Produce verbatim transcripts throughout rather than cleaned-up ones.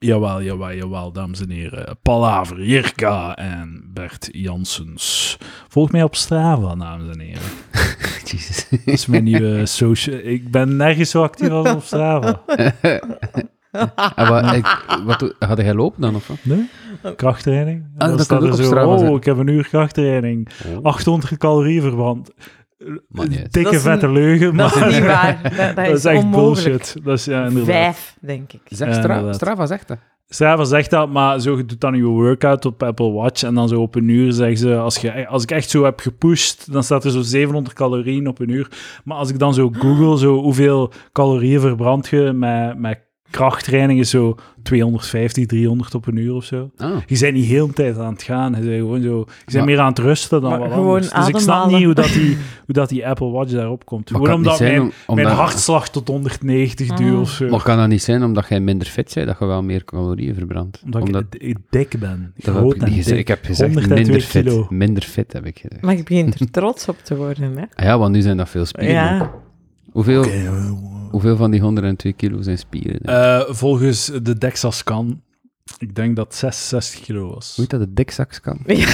Jawel, jawel, jawel, dames en heren. Palaver, Jirka en Bert Janssens. Volg mij op Strava, dames en heren. Jezus. Dat is mijn nieuwe social... Ik ben nergens zo actief als op Strava. En wat, ik, wat doe- had jij lopen dan, of wat? Nee? Krachttraining. En Ah, dan dat staat kan er ook op zo, Strava oh, zijn. ik heb een uur krachttraining. Oh. achthonderd calorieën verbrand. Maakt niet uit. Dikke Dat is vette een- leugen, Dat maar is niet waar. Dat, dat dat is, is echt onmogelijk. bullshit. Dat is, ja, inderdaad. Vijf, denk ik. Zeg, Ja, Stra- inderdaad. Strava zegt dat. Strava zegt dat, maar zo, je doet dan je workout op Apple Watch en dan zo op een uur zeggen ze, als, je, als ik echt zo heb gepusht, dan staat er zo zevenhonderd calorieën op een uur. Maar als ik dan zo google, zo, hoeveel calorieën verbrand je met, met krachttraining, is zo tweehonderdvijftig, driehonderd op een uur of zo. Oh. Je bent niet heel de tijd aan het gaan. Je bent gewoon zo, je bent Maar- meer aan het rusten dan maar wat gewoon anders. Dus ik snap ademhalen. niet hoe dat die, hoe dat die Apple Watch daarop komt. Maar Gewoon kan het niet omdat zijn mijn, om- omdat- mijn hartslag tot honderdnegentig Ah. duurt of zo. Maar kan dat niet zijn omdat jij minder fit bent, dat je wel meer calorieën verbrandt? Omdat, Omdat, ik, ik dik ben. dat heb Groot ik en niet gezegd. dik. Ik heb gezegd honderdtwee minder fit. kilo. Minder fit, heb ik gezegd. Maar je begint er trots op te worden, hè? Ah ja, want nu zijn dat veel spieren. Ja. Hoeveel, Oké, eh, hoeveel van die honderdtwee kilo zijn spieren? Eh, volgens de DEXA-scan, ik denk dat het zesenzestig kilo was. Hoe heet dat, de dikzaks kan? Ja.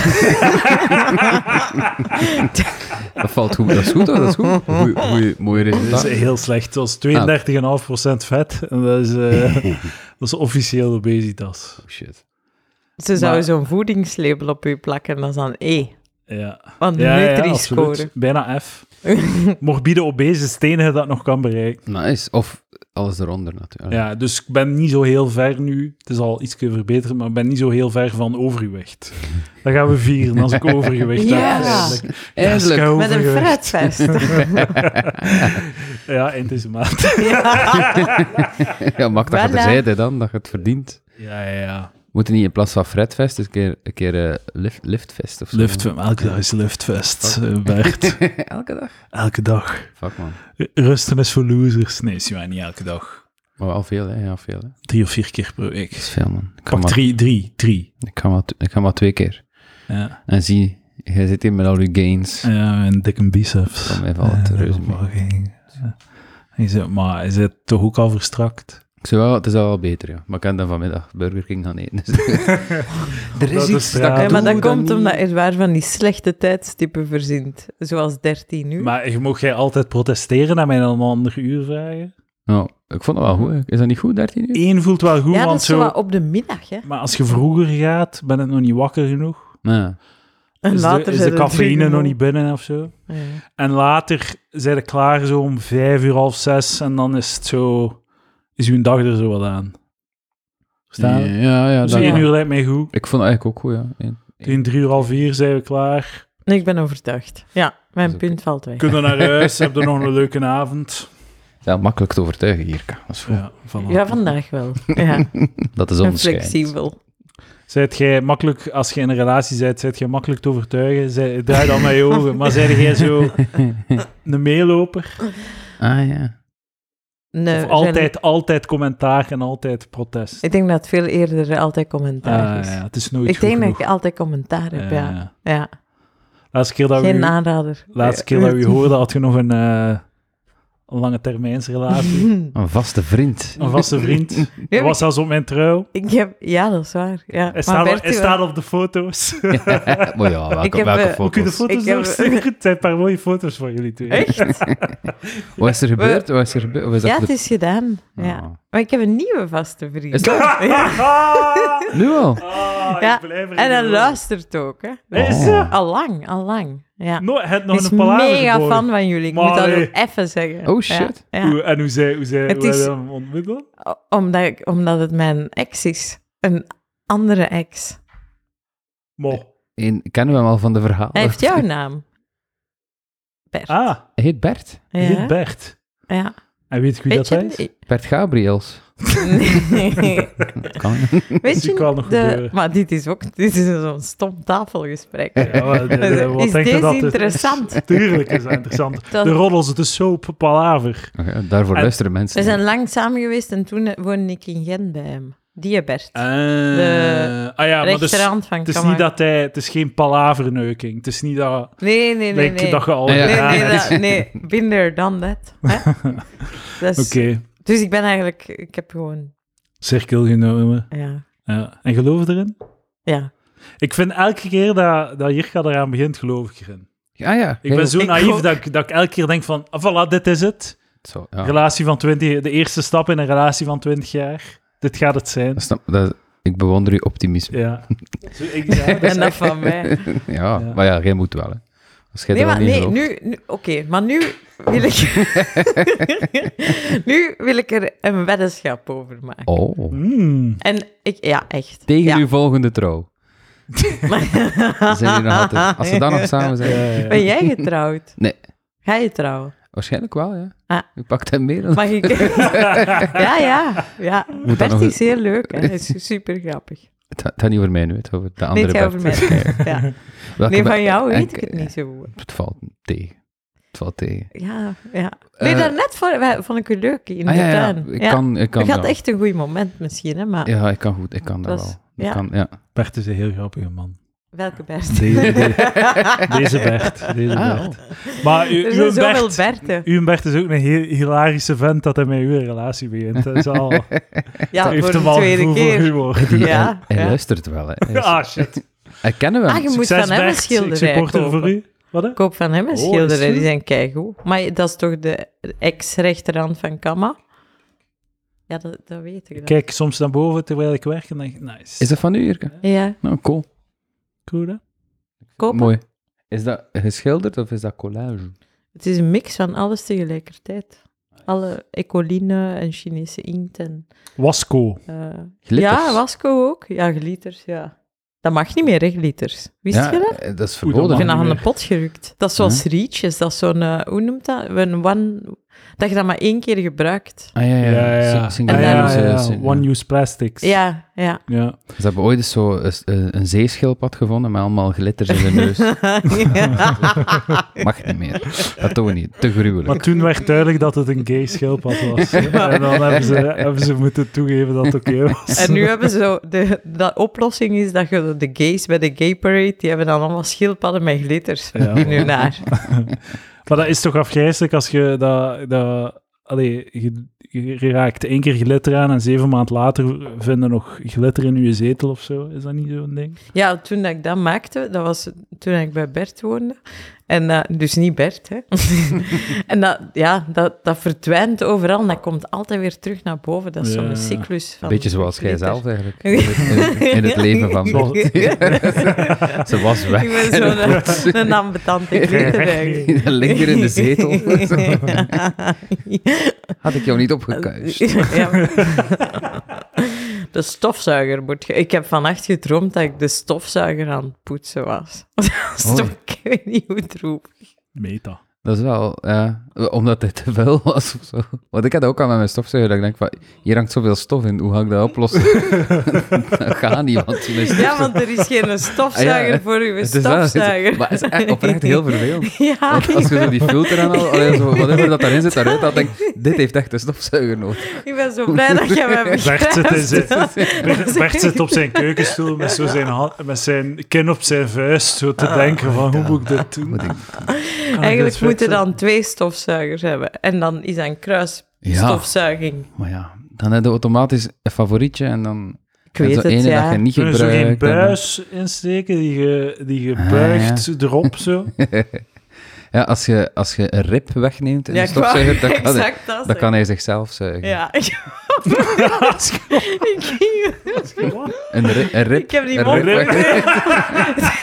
Dat valt goed. Dat is goed, hoor. Dat is goed. Goeie, goeie, mooi Dat resultaat. is heel slecht. Het was tweeëndertig komma vijf procent vet. En dat is, eh, dat is officieel obesitas. Oh, shit. Ze zouden Maar- zo'n voedingslabel op u plakken, dat is dan E. Ja, Van ja, ja, Nutri-score. absoluut. Bijna F. Morbide obese is het enige dat nog kan bereiken. Nice. Of alles eronder, natuurlijk. Ja, dus ik ben niet zo heel ver nu. Het is al iets verbeterd, maar ik ben niet zo heel ver van overgewicht. Dat gaan we vieren als ik overgewicht Ja. heb. Eindelijk. Eindelijk. Ja, Met een overgewicht. fruitvest. Ja, eind deze maand. Ja, maak dat je Voilà. terzijde dan, dat je het verdient. Ja, ja, ja. Moeten niet in plaats van Fredfest een keer, een keer eh, lift, Liftfest of zo? Luft, elke dag is luchtfest, eh, Bert. Elke dag? Elke dag. Fuck, man. Rusten is voor losers. Nee, is niet elke dag. Maar wel veel, hè. Ja, veel, hè. Dat Drie of vier keer per week. is veel, man. Ik ga, Pak maar, drie, drie, drie. ik, ga maar, ik ga maar twee keer. Ja, En zie, jij zit hier met al je gains. ja en dikke biceps. Van mij valt het Ja, reuze dat mee. mag geen- ja. Je zit, maar is het toch ook al verstrakt? Ik zou wel, het is al wel beter, ja. Maar ik kan dan vanmiddag Burger King gaan eten. Dus er Dat is is iets raar. dat Ja, ik maar doe dat komt niet- omdat er waar van die slechte tijdstippen verzint. Zoals dertien uur. Maar je mag jij altijd protesteren en mij dan een ander uur vragen? Nou, ik vond het wel goed, hè. Is dat niet goed, dertien uur? Eén voelt wel goed, ja, dat want is zo zo... wat op de middag, hè. Maar als je vroeger gaat, ben ik nog niet wakker genoeg. Ja. En Is de, later is zijn de er cafeïne drie nog niet binnen of zo? Ja. En later zijn we klaar zo om vijf uur, half zes, en dan is het zo... Is uw dag er zo wat aan. Verstaan? Ja, ja, ja, Dus dat- één uur lijkt mij goed. Ik vond het eigenlijk ook goed, ja. Eén- Tegen drie uur, half vier zijn we klaar. Nee, ik ben overtuigd. Ja, mijn Dat is punt valt weg. Kunnen naar huis, hebben nog een leuke avond. Ja, makkelijk te overtuigen hier. Dat is goed. Ja, voilà. Ja, vandaag wel. Ja, Dat is en onschijnt. flexibel. Zijt jij makkelijk, als je in een relatie bent, zijt jij makkelijk te overtuigen? Zij, draai dan met je ogen. Maar zijt jij zo een meeloper? Ah, ja. Nee, Of altijd, altijd commentaar en altijd protest? Ik denk dat het veel eerder altijd commentaar Ah, is. ja, het is nooit Ik goed denk dat genoeg. ik altijd commentaar heb, ja. Ja, ja. ja. Laatste keer dat we Geen u, aanrader. laatste keer dat we u hoorden, had je nog een, eh, een lange termijnsrelatie. Een vaste vriend. Een vaste vriend. Ja, Dat was zelfs op mijn trouw. Ik heb, ja, dat is waar. Ja. Hij Maar staat, op, Bertie hij was- staat op de foto's. Maar ja, welke, Ik heb, welke eh, Moet ik u de foto's? foto's Ik heb- doorsturen? Het zijn een paar mooie foto's van jullie twee. Echt? Wat is er gebeurd? Wat is er gebeurd? Of is dat Ja, de- het is gedaan. Ja. Ah. Maar ik heb een nieuwe vaste vriend. Is dat- Ja. Nu al? Ah, Ja, ik blijf erin En hij geloven. luistert ook, hè. Is Oh. ze? Al lang, al lang. Ja. No, het Hij nog is een palaver mega geboren. fan van jullie. Ik Maar moet dat allee. ook even zeggen. Oh, shit. Ja, ja. Hoe- en hoe zij, hoe zij Het hoe hij is- hem ontmoeten? O- Omdat, ik, omdat het mijn ex is. Een andere ex. Mo. Eén, kennen we hem al van de verhalen? Hij heeft jouw naam. Bert. Ah, Hij heet Bert. hij ja. heet Bert. Ja. En weet je wie Weet dat je? is? Bert Gabriels. Nee. Kan. Weet Die je? kan nog de, gebeuren. maar dit is ook dit is zo'n stom tafelgesprek. Ja, maar de- de- wat Is denk je deze dat het is? interessant? Tuurlijk is dat interessant. Dat- De roddels, de soap, palaver. Oké, daarvoor En- luisteren mensen. We zijn lang samen geweest en toen woonde ik in Gent bij hem. Die Bert. Ah, De ah ja, maar dus, Rechterhand van het is Kammer. niet dat hij... Het is geen palaverneuking. Het is niet dat... Nee, nee, nee. Like, nee. dat je al... Ah, ja. Nee, gedaan nee, hebt. dat, nee. Been there, done that. Hè? Dat is- Oké. Dus ik ben eigenlijk... Ik heb gewoon cirkel genomen. Ja. Ja. En geloof je erin? Ja. Ik vind elke keer dat, dat Jirka eraan begint, geloof ik erin. Ja, ja. Ik ben zo Ik naïef ook. dat ik, dat ik elke keer denk van, ah, voilà, dit is het. Zo, ja. Relatie van twintig, de eerste stap in een relatie van twintig jaar. Dit gaat het zijn. Dat snap- dat- ik bewonder uw optimisme. Ja. Zo, ik, ja, dat is En dat echt- van mij. Ja, Ja. maar ja, jij moet wel, hè. Als jij Nee, er maar wel niet nee, gelooft. nu... nu Oké, maar nu wil ik... nu wil ik er een weddenschap over maken. Oh, Mm. En ik... Ja, echt. tegen ja. uw volgende trouw. Zijn jullie nog altijd... Als we dan nog samen zijn... Ja, ja. Ben jij getrouwd? Nee. Ga je trouwen? Waarschijnlijk wel, ja. Ah. U pakt hem mee. Dan... Mag ik... ja, ja. ja. Moet dat Bert nog is heel leuk. Hè. Hij is super grappig. Het gaat het gaat niet over mij nu, het gaat over de Nee, andere het gaat over Bert. mij. Ja. Welke Nee, Bert- van jou weet en- ik het niet zo goed. Het valt tegen. Het valt tegen. Ja, ja. Nee, Eh, daarnet vond, wij- vond ik u leuk in Ah, de ja, ja. tuin. Ik Ja. kan... Ik kan Je had wel. echt een goed moment misschien, hè, maar Ja, ik kan goed. Ik kan dat was- wel. Ik ja. kan, ja. Bert is een heel grappige man. welke Bert? Deze, de- deze Bert. Deze Ah, Bert. Maar u, Er uw zijn zoveel Bert, Berten. uw Bert is ook een heel hilarische vent dat hij met uw relatie begint. Dat is al, Ja, heeft voor hem de al tweede gevoel voor keer. humor. Ja, Hij ja. luistert wel, hè. Hij is- Ah, shit. Hij kennen we hem. Ah, je moet Succes, van hem een Bert. Ik schilderij supporter kopen. voor u. Wat, hè? Koop van hem een Oh, is schilderij, het die zo? zijn keigoed. Maar dat is toch de ex-rechterhand van Kama? Ja, dat, dat weet ik. Dan. Kijk soms naar boven terwijl ik werk en denk ik, nice. Is dat van u, Jirke? Ja, Nou, cool. Cool, hè? kopen. Mooi. Is dat geschilderd of is dat collage? Het is een mix van alles tegelijkertijd. Alle ecoline en Chinese inkt en... Wasco. eh, Glitters? Ja, Wasco ook. Ja, glitters, ja. Dat mag niet meer, hè, glitters. Wist ja, je dat? eh, dat is Oeh, verboden. Ik vind mag dat niet aan de pot gerukt. Dat is zoals rietjes. Dat is zo'n, eh, hoe noemt dat? Een one, dat je dat maar één keer gebruikt. Ah, ja, ja. Ja, ja. Sing- Ah, ja, single-use, ja, eh, sing- One-use plastics. Ja, ja. Ja. Ze hebben ooit eens zo een, een zeeschildpad gevonden met allemaal glitters in zijn neus. Mag niet meer. Dat doen we niet. Te gruwelijk. Maar toen werd duidelijk dat het een gay schildpad was. En dan hebben ze, hebben ze moeten toegeven dat het oké was. En nu hebben ze zo... De, de oplossing is dat je de gays bij de gay parade, die hebben dan allemaal schildpadden met glitters Ja. in hun haar. Maar dat is toch afgrijselijk als je dat... dat allee, je, je raakt één keer glitter aan en zeven maanden later vinden nog glitter in je zetel of zo. Is dat niet zo'n ding? Ja, toen dat ik dat maakte, dat was toen ik bij Bert woonde. En, eh, dus niet Bert, hè. En dat, ja, dat, dat verdwijnt overal en dat komt altijd weer terug naar boven. Dat is Ja. zo'n cyclus van Beetje zoals jij glitter. zelf eigenlijk. In het, in het- in het leven van... Ze was weg. Ik ben zo'n een ambetante glitter eigenlijk. Linker in de zetel. Had ik jou niet opgekuist. Ja. De stofzuiger moet... ge- Ik heb vannacht gedroomd dat ik de stofzuiger aan het poetsen was. Dat is Oei. toch, ik weet niet hoe droevig. Meta. Dat is wel, ja, omdat het te veel was of zo. Want ik had ook al met mijn stofzuiger, dat ik denk van, hier hangt zoveel stof in, hoe ga ik dat oplossen? Dat gaat niet, want mijn stofzuiger... Ja, want er is geen stofzuiger Ah, ja. voor uw Het is wel- stofzuiger. Maar het is echt, oprecht heel vervelend. Ja, Want als je zo die filter aan al, allee, zo, whatever dat daarin zit, daaruit, dan denk ik, dit heeft echt een stofzuiger nodig. ik ben zo blij dat je mij Bert zit, in zijn- begrijpt. Bert, Bert zit op zijn keukenstoel met, zo zijn, hand, met zijn kin op zijn vuist, zo te denken van, hoe moet ik dit doen? Moet ik- Kan ik Eigenlijk dit moeten fixen? dan twee stofzuigers hebben. En dan is dat een Ja. kruisstofzuiging. Maar ja, dan heb je automatisch een favorietje en dan... Ik weet en zo het, ene ja. dat je niet Kun je zo geen gebruikt. en dan- buis insteken die je, die je Ah, buigt erop, zo? Ja, als je, als je een rib wegneemt in Ja, de stofzuiger, ik dan wou kan, hij, exact dat dan kan hij zichzelf zuigen. Ja. Dat is ik, Een, ri- een rib, ik heb die een mond rib rib. weg-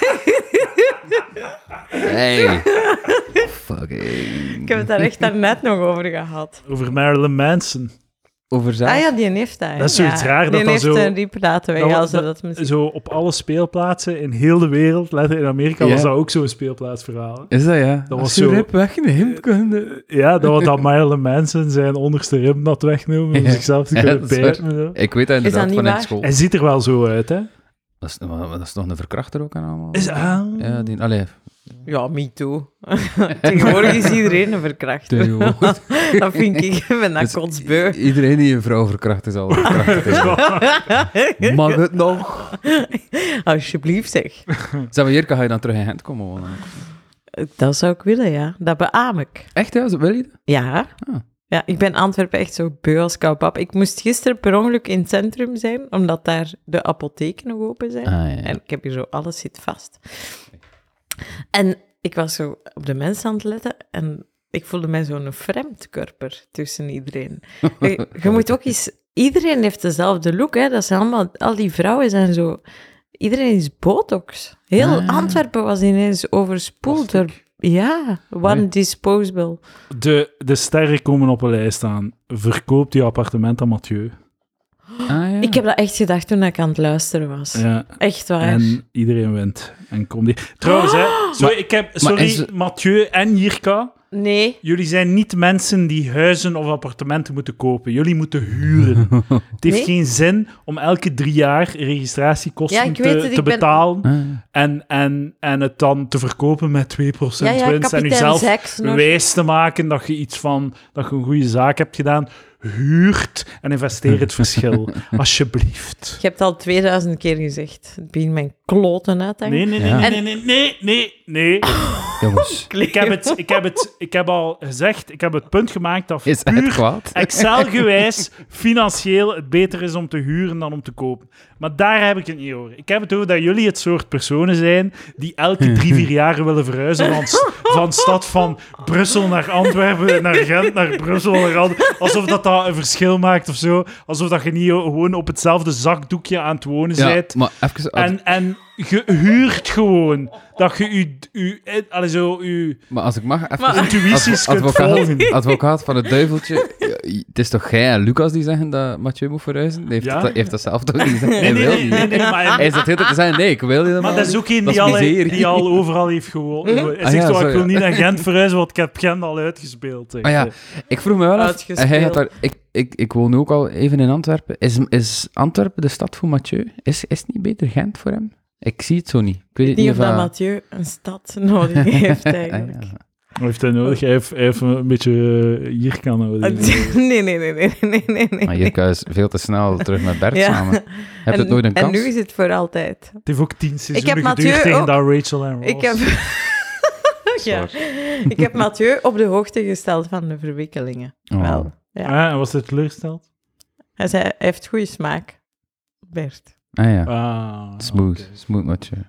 Hey. Fucking. Ik heb het daar echt daarnet nog over gehad. over Marilyn Manson. Over zelf? Ah ja, die heeft dat. hè. Dat is zoiets ja. raar dat Die dan heeft zo- een diep laten weg, dat- als ze dat- dat misschien... Zo op alle speelplaatsen in heel de wereld, letterlijk in Amerika, Ja. was dat ook zo'n speelplaatsverhaal. hè. Is dat ja? Dat Als was je zo- rib wegneemt, kun je... Ja, dat was dat Marilyn Manson zijn onderste rib had wegnomen om Ja. zichzelf te Ja, kunnen dat is pijpen. Zo. Ik weet dat dat inderdaad niet van in waar? school. Hij ziet er wel zo uit, hè? Dat is, maar dat is toch een verkrachter ook aan allemaal? Is, ah, Ja, die... Allee. Ja, me too. Tegenwoordig is iedereen een verkrachter. Tegenwoordig. Dat vind ik, ik ben dat Dus kotsbeu. i- Iedereen die een vrouw verkracht is al verkracht. tegenwoordig. Mag het nog? Alsjeblieft, zeg. Zeg maar, Jirka, ga je dan terug in Gent komen wonen? Dat zou ik willen, ja. Dat beaam ik. Echt, ja? Wil je dat? Ja. Ah. Ja, ik ben Antwerpen echt zo beu als koupap. Ik moest gisteren per ongeluk in het centrum zijn, omdat daar de apotheken nog open zijn. Ah, ja, ja. En ik heb hier zo, alles zit vast. En ik was zo op de mensen aan het letten en ik voelde mij zo'n vreemdkörper tussen iedereen. je, je moet ook eens... Iedereen heeft dezelfde look, hè. Dat zijn allemaal... Al die vrouwen zijn zo... Iedereen is botox. Heel Ah. Antwerpen was ineens overspoeld door... Ja, one Mooi. disposable. De, de sterren komen op een lijst staan. Verkoopt je appartement aan Mathieu. Ah, ja. Ik heb dat echt gedacht toen ik aan het luisteren was. Ja. Echt waar. En iedereen wint. En kom die... Trouwens, hè. Sorry, ik heb, sorry is- Mathieu en Jirka. Nee. Jullie zijn niet mensen die huizen of appartementen moeten kopen. Jullie moeten huren. Het heeft Nee? geen zin om elke drie jaar registratiekosten Ja, ik te, weet het, ik te ben- betalen Ah, en, en, en het dan te verkopen met twee procent Ja, ja, winst. En kapitein jezelf Zeks nog. wijs te maken dat je iets van... dat je een goede zaak hebt gedaan. Huurt en investeer het verschil. Alsjeblieft. Je hebt al tweeduizend keer gezegd. Het begint mijn kloten uit, denk ik. Nee, nee, nee, Ja. nee, nee, nee, nee, nee. jongens, Ik heb, het, ik, heb het, ik heb al gezegd, ik heb het punt gemaakt dat is het puur kwaad? Excel-gewijs financieel het beter is om te huren dan om te kopen. Maar daar heb ik het niet over. Ik heb het over dat jullie het soort personen zijn die elke drie, vier jaar willen verhuizen van, s- van stad van Brussel naar Antwerpen, naar Gent, naar Brussel, naar Antwerpen. Alsof dat, dat een verschil maakt of zo. Alsof dat je niet gewoon op hetzelfde zakdoekje aan het wonen Ja, bent. maar even... En, en je huurt gewoon dat je je, je, je, allee, zo, je Maar als ik mag, even... Maar- intuïties Advo- kunt volgen. advocaat, advocaat van het duiveltje. Ja, het is toch jij en Lucas die zeggen dat Mathieu moet verhuizen? Heeft, Ja. dat, heeft dat zelf toch niet gezegd? Nee, Hij nee, wil nee, niet. nee, nee, maar Hij zit heel te zeggen, nee, ik wil helemaal Maar dat is niet. ook een Dat die is al, miserie. die al overal heeft gewoond. Hij Ah, zegt ja, zo, zo, ik wil ja. niet naar Gent verhuizen, want ik heb Gent al uitgespeeld. zegt Ah ja, hij. ik vroeg me wel af, Uitgespeeld. en hij had daar, ik, ik, ik woon ook al even in Antwerpen. Is, is Antwerpen de stad voor Mathieu? Is, is het niet beter Gent voor hem? Ik zie het zo niet. Ik weet het Niet niet of of dat hij- Mathieu een stad nodig heeft, Ah, eigenlijk. ja. Wat heeft hij nodig? Hij heeft, hij heeft een beetje uh, hier kan nodig. Nee, nee, nee, nee, nee, nee, nee. Maar Jirka is veel te snel terug met Bert Ja. samen. Heb je En- het nooit een En kans? nu is het voor altijd. Het heeft ook tien heb seizoenen Mathieu geduurd tegen ook- dat Rachel en Ross. Ik heb... ja. Ik heb Mathieu op de hoogte gesteld van de verwikkelingen. Oh. Wel, ja. Ah, en was het teleurgesteld? Hij zei, hij heeft goede smaak, Bert. Ah ja, Ah, smooth. oké. Smooth Mathieu.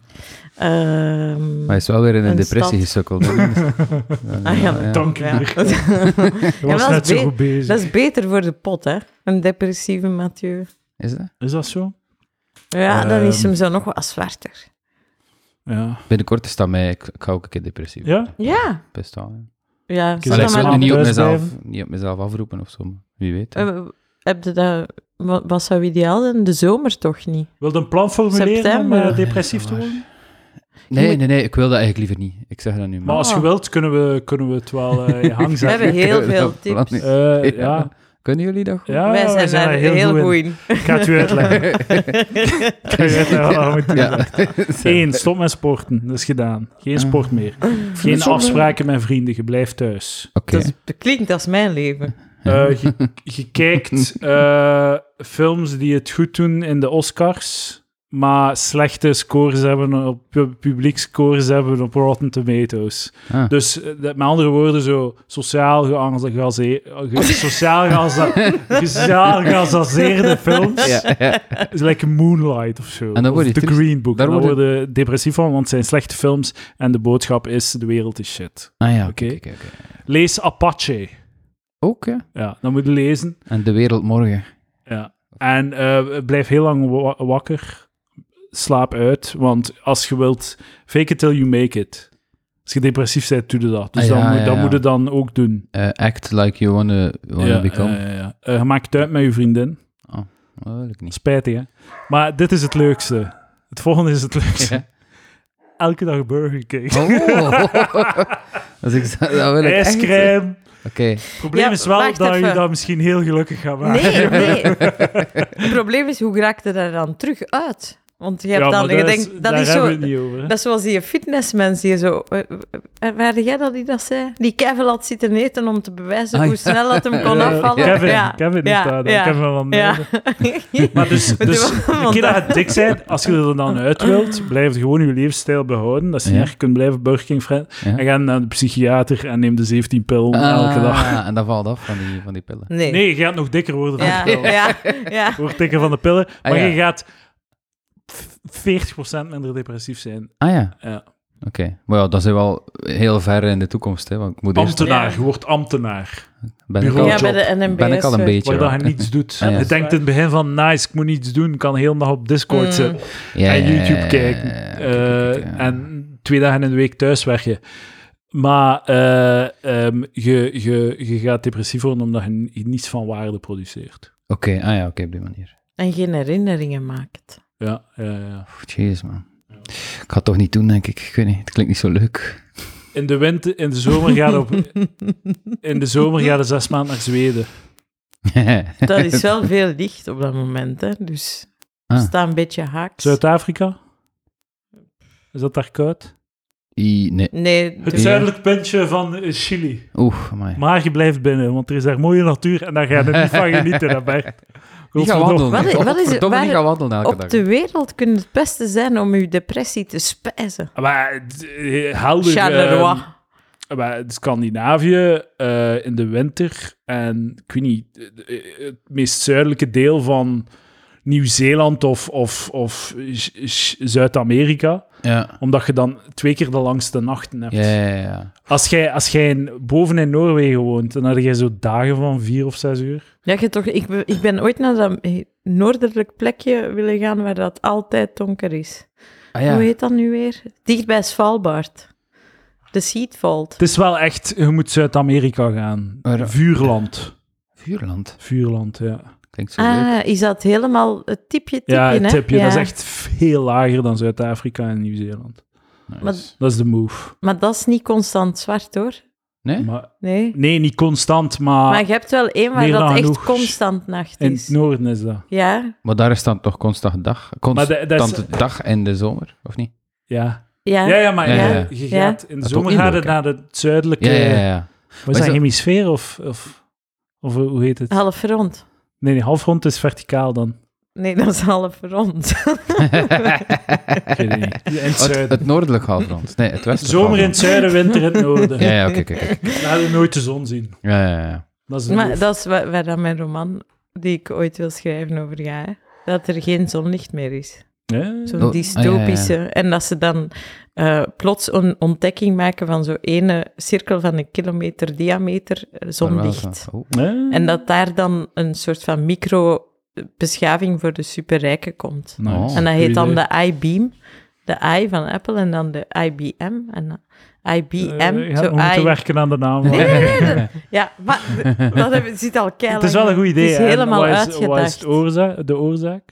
Ehm, Maar hij is wel weer in een, Een depressie stad. gesukkeld. hè? Ah, ja, ja. Dank u, ja. Jirka. Je was dat net is zo be- goed bezig. Dat is beter voor de pot, hè? Een depressieve Mathieu. Is dat? Is dat zo? Ja, dan is Ehm. hem zo nog wat zwarter. Ja. Binnenkort is dat mij, ik, ik ga ook een keer depressief. Ja? Ja, Best wel. hè. ja. Allee, zal Allee, dat ik zal wil maar het niet op, thuis mezelf, blijven. niet op mezelf afroepen of zo. maar Wie weet. hè. Eh, Heb je dat... Wat, wat zou ideaal zijn? De zomer toch niet? Wil je een plan formuleren om September. eh, depressief Ja, te waar. worden? Nee, moet- nee, nee, ik wil dat eigenlijk liever niet. Ik zeg dat nu maar. Maar als je Oh. wilt, kunnen we, kunnen we het wel eh in hang We zetten. hebben heel Ik wil veel dat plan tips. niet. Eh, ja. Ja. Kunnen jullie dat goed? Ja, Wij wij zijn, zijn daar er heel, heel goed goed in. in. Ik ga het u uitleggen. Ik ga je uitleggen wat we moeten doen. Ja. Eén, stop met sporten. Dat is gedaan. Geen Ah. sport meer. Geen afspraken met vrienden. Je blijft thuis. Oké. Dat, is- dat klinkt als mijn leven. Eh, je, je kijkt eh, films die het goed doen in de Oscars, maar slechte scores hebben op pu- publiekscores hebben op Rotten Tomatoes. Ah. Dus eh, dat- met andere woorden, zo sociaal geëngageerde, ge- sociaal geaza- sociaal geazazeerde films. Ja, ja. is like Moonlight of zo. En dan of word je The triest. Green Book. Daar Daar word je- worden je depressief van, want het zijn slechte films en de boodschap is, de wereld is shit. Ah ja, Oké. oké. oké, oké. Lees Apache. Ook, hè? Ja, dan moet je lezen. En de wereld morgen. Ja. En eh, blijf heel lang wa- wakker. Slaap uit, want als je wilt, fake it till you make it. Als je depressief bent, doe je dat. Dus Ah, dan ja, moet, ja, dat ja. moet je dan ook doen. Eh, act like you wanna, wanna Ja, become. ja, ja, ja. Eh, je maakt het uit met je vriendin. Oh, dat wil ik niet. Spijtig, hè? Maar dit is het leukste. Het volgende is het leukste. Ja. Elke dag Burger King. Oh. Als ik, zeg, dat wil ik echt. IJscrème. Oké. Het probleem Ja, is wel wacht dat je even. dat misschien heel gelukkig gaat maken. Nee, nee. Het probleem is, hoe raakt je daar dan terug uit? Want je hebt Ja, dan, maar je dat is- denkt, dat daar is hebben zo... we het niet over. hè. Dat is zoals die fitnessmens die zo... eh, eh, Waar jij dat die dat zei? Die Kevin had zitten eten om te bewijzen Ah, hoe ja. snel dat hem kon Ja, afvallen. Kevin, ja. Kevin is ja. daar dan. ja. Kevin van Ja. Nijden. Maar dus, Maar dus die- een want keer dat dat- je dik bent, als je er dan uit wilt, blijf je gewoon je levensstijl behouden. Dat is niet Ja. erg, je kunt blijven Burger King fretten. Ja. En ga naar de psychiater en neem de zeventien pillen elke dag. Ah, en dat valt af van die, van die pillen. Nee. Nee, je gaat nog dikker worden van Ja, de pillen. ja, ja. Je wordt dikker van de pillen, maar Ah, ja. je gaat veertig procent minder depressief zijn. Ah ja, Ja. oké. Maar ja, dat is wel heel ver in de toekomst, hè. Want ik moet eerst... Ambtenaar, Ja. je wordt ambtenaar. Ben ik, al, bureau- Ja, bij de N M B S. ben ik al een beetje... Waar dat je wel. niets doet. Ah, ja. Je denkt in het begin van, nice, ik moet niets doen. Ik kan heel dag op Discord Mm. zitten Ja, en ja, ja, YouTube ja, kijken. ja, ja, ja. eh, Kijk, kijk, kijk, ja. En twee dagen in de week thuis werken. Maar eh, ehm, je, je, je gaat depressief worden omdat je ni- niets van waarde produceert. Oké, ah ja, oké, op die manier. En geen herinneringen maakt. Ja, ja, ja. Oeh, jezus, man. Ik ga het toch niet doen, denk ik. Ik weet niet, het klinkt niet zo leuk. In de winter, in de zomer gaat op, in de zomer gaat je zes maanden naar Zweden. Dat is wel veel licht op dat moment, hè. Dus Ah. we staan een beetje haaks. Zuid-Afrika? Is dat daar koud? I, nee. Nee, Het dus- zuidelijk puntje van eh, Chili. Oeh, amai. Maar je blijft binnen, want er is daar mooie natuur en daar ga je niet van genieten, hè, Bert. Niet gaan wandelen. Wat is- wat is het- Godverdomme, niet waar- gaan wandelen elke op dag. de wereld kan het beste zijn om je depressie te spijzen. Maar eh, helder... Charleroi. eh, maar Scandinavië eh, in de winter en ik weet niet, eh, eh, het meest zuidelijke deel van Nieuw-Zeeland of, of, of J- J- Zuid-Amerika, Ja. omdat je dan twee keer de langste nachten hebt. Ja, ja, ja. Als jij, als jij in, boven in Noorwegen woont, dan heb jij zo dagen van vier of zes uur. Ja, je toch, ik, ben- ik ben ooit naar dat noordelijk plekje willen gaan waar dat altijd donker is. Ah, ja. Hoe heet dat nu weer? Dicht bij Svalbard. De Seedfold. Het is wel echt, je moet Zuid-Amerika gaan. Waar- Vuurland. Vuurland. Vuurland, ja. Klinkt zo leuk. Ah, is dat helemaal het tipje tipje, Ja, het hè? tipje, Ja. dat is echt veel lager dan Zuid-Afrika en Nieuw-Zeeland. Nice. maar- Dat is de move. Maar dat is niet constant zwart, hoor. Nee? Maar, Nee. nee, niet constant, maar, Maar je hebt wel één waar meer dat dan echt genoeg. constant nacht in is. het noorden is dat. Ja, Maar daar is dan toch constant dag? Maar de- dat is- Constant dag in de zomer, of niet? Ja, ja. ja, ja maar Ja, je- ja. je Ja. gaat in de Dat zomer ook niet gaat leuk, het hè? naar het zuidelijke... Ja, ja, ja. Wat is is dat, dat- hemisfeer of, of, of hoe heet het? Half rond. Nee, nee, halfrond is verticaal dan. Nee, dat is half rond. Ik weet het niet. In het het, zuiden. het noordelijk halfrond. Nee, het westelijk Zomer in het halfrond. zuiden, winter in het noorden. Ja, ja, oké, oké. oké. Dan ga je nooit de zon zien. Ja, ja, ja. Dat is de Maar move. dat is waar, waar dan mijn roman, die ik ooit wil schrijven over ga, hè. Dat er geen zonlicht meer is. Ja. Zo'n Oh, dystopische. ah, ja, ja. En dat ze dan eh, plots een ontdekking maken van zo'n ene cirkel van een kilometer diameter eh, zonlicht. Oh. Ja. En dat daar dan een soort van micro-beschaving voor de superrijken komt. Nice. Oh. En dat heet dan Goeie de iBeam, de I van Apple, en dan de I B M. En dan I B M, Eh, je gaat zo nog moeten I... werken aan de naam. Nee, nee, nee, nee. Ja, maar dat heb- het zit al keihard. Het is wel een goed idee. Het is hè. helemaal wat is, uitgedacht. Wat is het oorzaak, de oorzaak?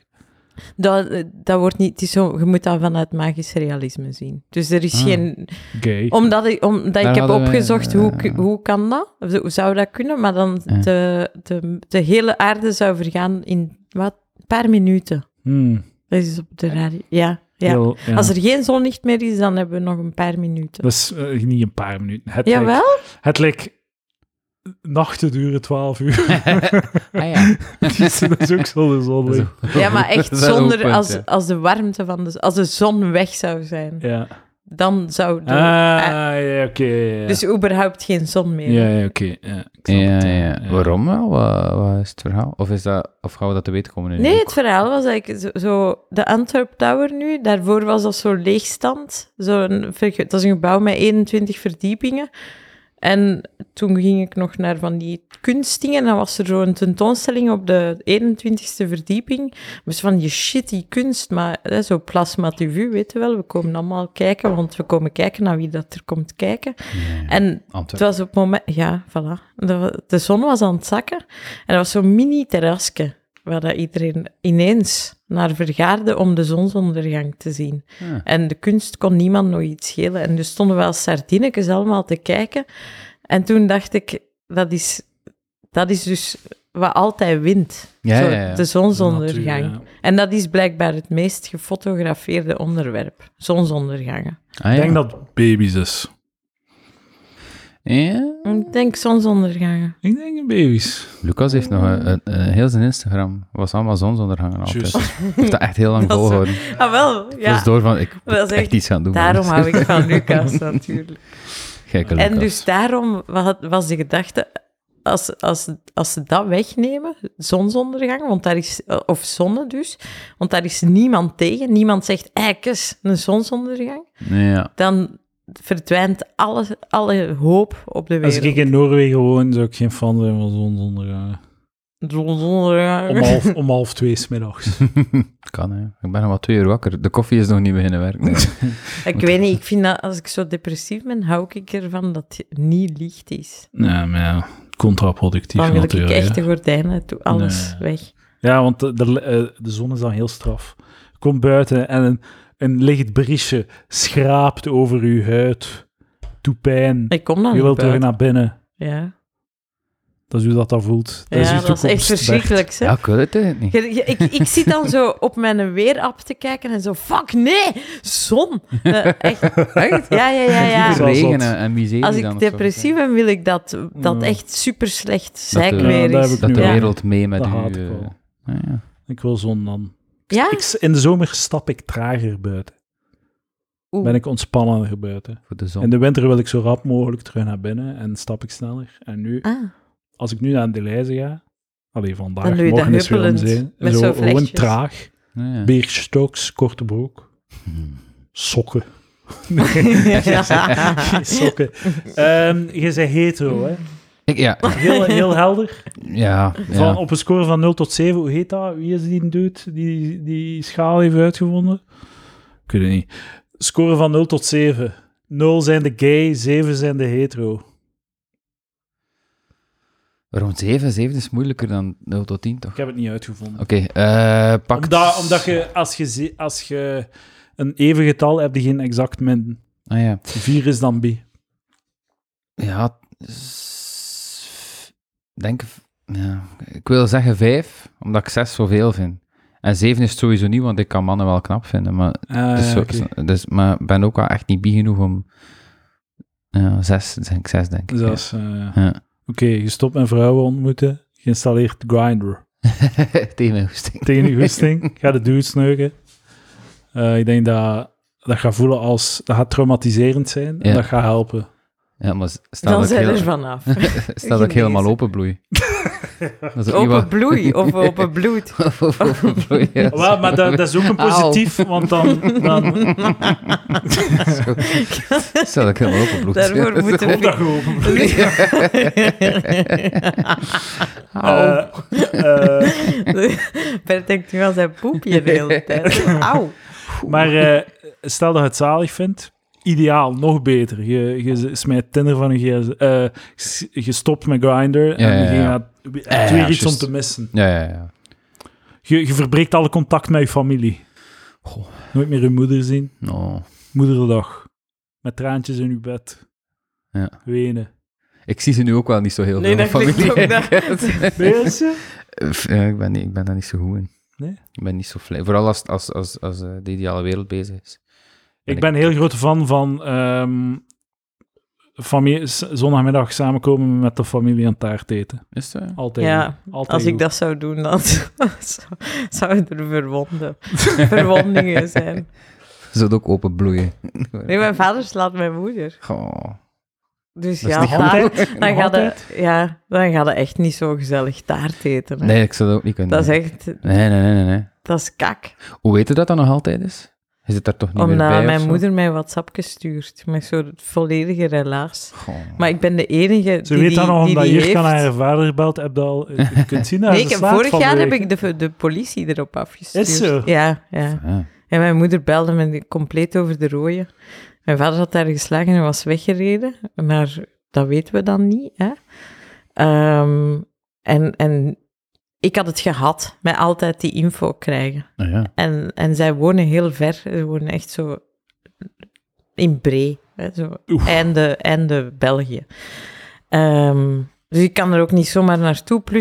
Dat, dat wordt niet, het is zo, je moet dat vanuit magisch realisme zien. Dus er is Ah. geen... Gay. Omdat ik, omdat Daar ik heb hadden we, opgezocht, eh, hoe, hoe kan dat? Of Hoe zou dat kunnen? Maar dan Ja. de, de, de hele aarde zou vergaan in wat? Een paar minuten. Hmm. Dat is op de radio. Ja, ja. Heel- ja. Als er geen zonlicht meer is, dan hebben we nog een paar minuten. Dat is eh, niet een paar minuten. Het lijkt, Jawel? het lijkt nachten duren twaalf uur. Ah ja. dat is ook zo de zon. Ja, maar echt Dat is wel een zonder... goed punt, als, ja. als de warmte van de... Als de zon weg zou zijn, Ja. dan zou de... Ah, eh, ja, oké. ja. Dus überhaupt geen zon meer. ja, ja, oké. Ja, ik snap Ja, het, ja. Waarom wel? Wat, wat is het verhaal? Of, is dat, of gaan we dat te weten komen in Nee, uw het boek? verhaal was eigenlijk zo, zo de Antwerp Tower nu. Daarvoor was dat zo'n leegstand. Zo'n, dat is een gebouw met eenentwintig verdiepingen. En toen ging ik nog naar van die kunstdingen. En dan was er zo'n tentoonstelling op de eenentwintigste verdieping. Dus van die shit, die kunst, maar hè, zo plasma T V, weet je wel. We komen allemaal kijken, want we komen kijken naar wie dat er komt kijken. Ja, En het Antwerpen. was op het moment... Ja, voilà. De, de zon was aan het zakken. En er was zo'n mini-terrasje, waar dat iedereen ineens naar vergaarde om de zonsondergang te zien. Ah. En de kunst kon niemand nog iets schelen. En dus stonden we als sardinekes allemaal te kijken. En toen dacht ik, dat is, dat is dus wat altijd wint. Ja, Zo, ja, ja. de zonsondergang. Natuur, ja. En dat is blijkbaar het meest gefotografeerde onderwerp. Zonsondergangen. Ah, Ik ja. denk dat baby's is. Ja? Ik denk zonsondergangen. Ik denk baby's. Lucas heeft nog een, een, een- heel zijn Instagram. was allemaal zonsondergangen altijd. Juist. heeft dat echt heel lang Dat is zo- volgehouden. Ah, wel. Ja. Ja. Dus door van, ik moet Dat is echt echt- iets gaan doen. Daarom hou ik van Lucas, natuurlijk. Gekke En Lucas. dus daarom wa- was de gedachte, als, als, als ze dat wegnemen, zonsondergang, want daar is, of zonne dus, want daar is niemand tegen, niemand zegt, eikes, een zonsondergang, Ja. dan verdwijnt alle, alle hoop op de Als wereld. ik in Noorwegen woon, zou ik geen fan zijn van zonsondergang. Zonsondergang. Om half, om half twee 's middags. Kan, hè. Ik ben nog maar twee uur wakker. De koffie is nog niet beginnen werken. Ik weet niet, ik vind dat als ik zo depressief ben, hou ik ervan dat het niet licht is. Nee, maar ja, contraproductief Dan wil ik natuurlijk. echt hè. de gordijnen toe, alles Nee. weg. Ja, want de, de, eh, de zon is dan heel straf. Kom buiten en een, een licht briesje schraapt over uw huid. Doe pijn. Ik kom dan Je niet wilt terug buiten. naar binnen. Ja, Dat is hoe dat, dat voelt. Dat is ja uw dat is echt toekomst, Bert. verschrikkelijk, hè? Ja, ik wil het eigenlijk niet. Je- je- Ik, ik zit dan zo op mijn weerapp te kijken en zo, fuck, nee, zon. Eh, echt, Echt? ja, ja, ja, ja. Dat is wel Regen zot. en, en miserie Als dan ik of zo. depressief ben, wil ik dat, dat Ja. echt super slecht Dat de- zeikweer Ja, dat is. heb ik Dat nu de wel. Ja. wereld mee met Dat u... haat ik eh, wel. ah, ja. Ik wil zon dan. Ja? Ik, in de zomer stap ik trager buiten. Oeh. Ben ik ontspannender buiten. Voor de zon. In de winter wil ik zo rap mogelijk terug naar binnen en stap ik sneller. En nu, Ah, als ik nu naar de Leize ga, allee, vandaag, Dan doe je dat morgen is weer om huppelend, zee, met zo, zo'n gewoon vlechtjes. traag. Ja, ja. Birchstocks, korte broek, Hmm. sokken. Geen sokken. Ehm, je zei hetero, hè? Ik, ja, Heel, heel helder. ja, Van, ja. op een score van nul tot zeven, hoe heet dat? Wie is die dude die die schaal heeft uitgevonden? Ik weet het niet. Score van nul tot zeven. nul zijn de gay, zeven zijn de hetero. Waarom zeven? zeven is moeilijker dan nul tot tien, toch? Ik heb het niet uitgevonden. Oké, eh pak... Omdat, omdat je, als je, ze- als je een even getal hebt, heb je geen exact min. Ah ja. vier is dan bi. Ja, s- denk... Ja, ik wil zeggen vijf, omdat ik zes zoveel vind. En zeven is het sowieso niet, want ik kan mannen wel knap vinden. Maar, Ah, dus ja, zo- oké. dus, maar ik ben ook wel echt niet bi genoeg om... Ja, zes, denk ik, zes, denk ik. Dus dat is, eh, Ja. Oké, je stopt met vrouwen ontmoeten. Je installeert Grindr. Tegen mijn goesting. Tegen je goesting. Ga de dudes neuken. Eh, ik denk dat dat gaat voelen als... Dat gaat traumatiserend zijn. En Ja. dat gaat helpen. Ja, maar stel dan dat ik, zijn er heel, vanaf. stel dat ik helemaal Genezen. openbloei. Dat is ook niet Open wat... bloei of open bloed. Openbloei, ja. Wel, maar dat, dat is ook een positief, want dan... dan Stel dat ik helemaal openbloed. Daarvoor moeten we... Op dat gewoon. Au. Eh, eh, Bert denkt nu aan zijn poepje de hele tijd. Auw. maar eh, stel dat je het zalig vindt, ideaal, nog beter. Je, je smijt Tinder van je gsm, eh, s- je stopt met Grindr en Ja, ja, je ja. gaat hebt Ja, ja, weer iets juist. om te missen. Ja, ja, ja. Je, je verbreekt alle contact met je familie. Goh. Nooit meer je moeder zien. No. Moederdag. Met traantjes in je bed. Ja. Wenen. Ik zie ze nu ook wel niet zo heel Nee, veel. dat klinkt familie. ook dat. Mensen? Ja, ik, ben niet, ik ben daar niet zo goed in. Nee? Ik ben niet zo vlei. Vooral als, als, als, als eh, de ideale wereld bezig is. Ik ben een heel grote fan van ehm, familie, z- zondagmiddag samenkomen met de familie aan taart eten. Is het? eh? Altijd. Ja, altijd als ik goed. dat zou doen, dan zou, zou er verwonden, verwondingen zijn. Ze zou ook open bloeien. Nee, mijn vader slaat mijn moeder. Goh. Dus Dat is ja, niet taart- altijd. dan Nog gaat het, altijd? ja, dan gaat het echt niet zo gezellig taart eten. Hè. Nee, ik zou dat ook niet kunnen Dat is doen. echt, Nee, nee, nee, nee, nee. dat is kak. Hoe weet je dat dat nog altijd is? Je zit daar toch niet meer Omdat bij of mijn zo? moeder mij WhatsApp stuurt met zo'n volledige relaas. Goh. Maar ik ben de enige Ze die weet dat die, nog, die omdat die hier kan heeft. haar vader belt. Heb dat al, je kunt zien dat Nee, ze ik heb, slaapt vorig van jaar de heb week. ik de, de politie erop afgestuurd. Is zo? Ja, ja. Ja. En mijn moeder belde me compleet over de rode. Mijn vader had daar geslagen en was weggereden, maar dat weten we dan niet. Hè? Ehm, en, en ik had het gehad met altijd die info krijgen. Ah, ja. En, en zij wonen heel ver, ze wonen echt zo in Bree, hè, zo Oef. einde, einde België. Ehm, dus ik kan er ook niet zomaar naartoe. Plus,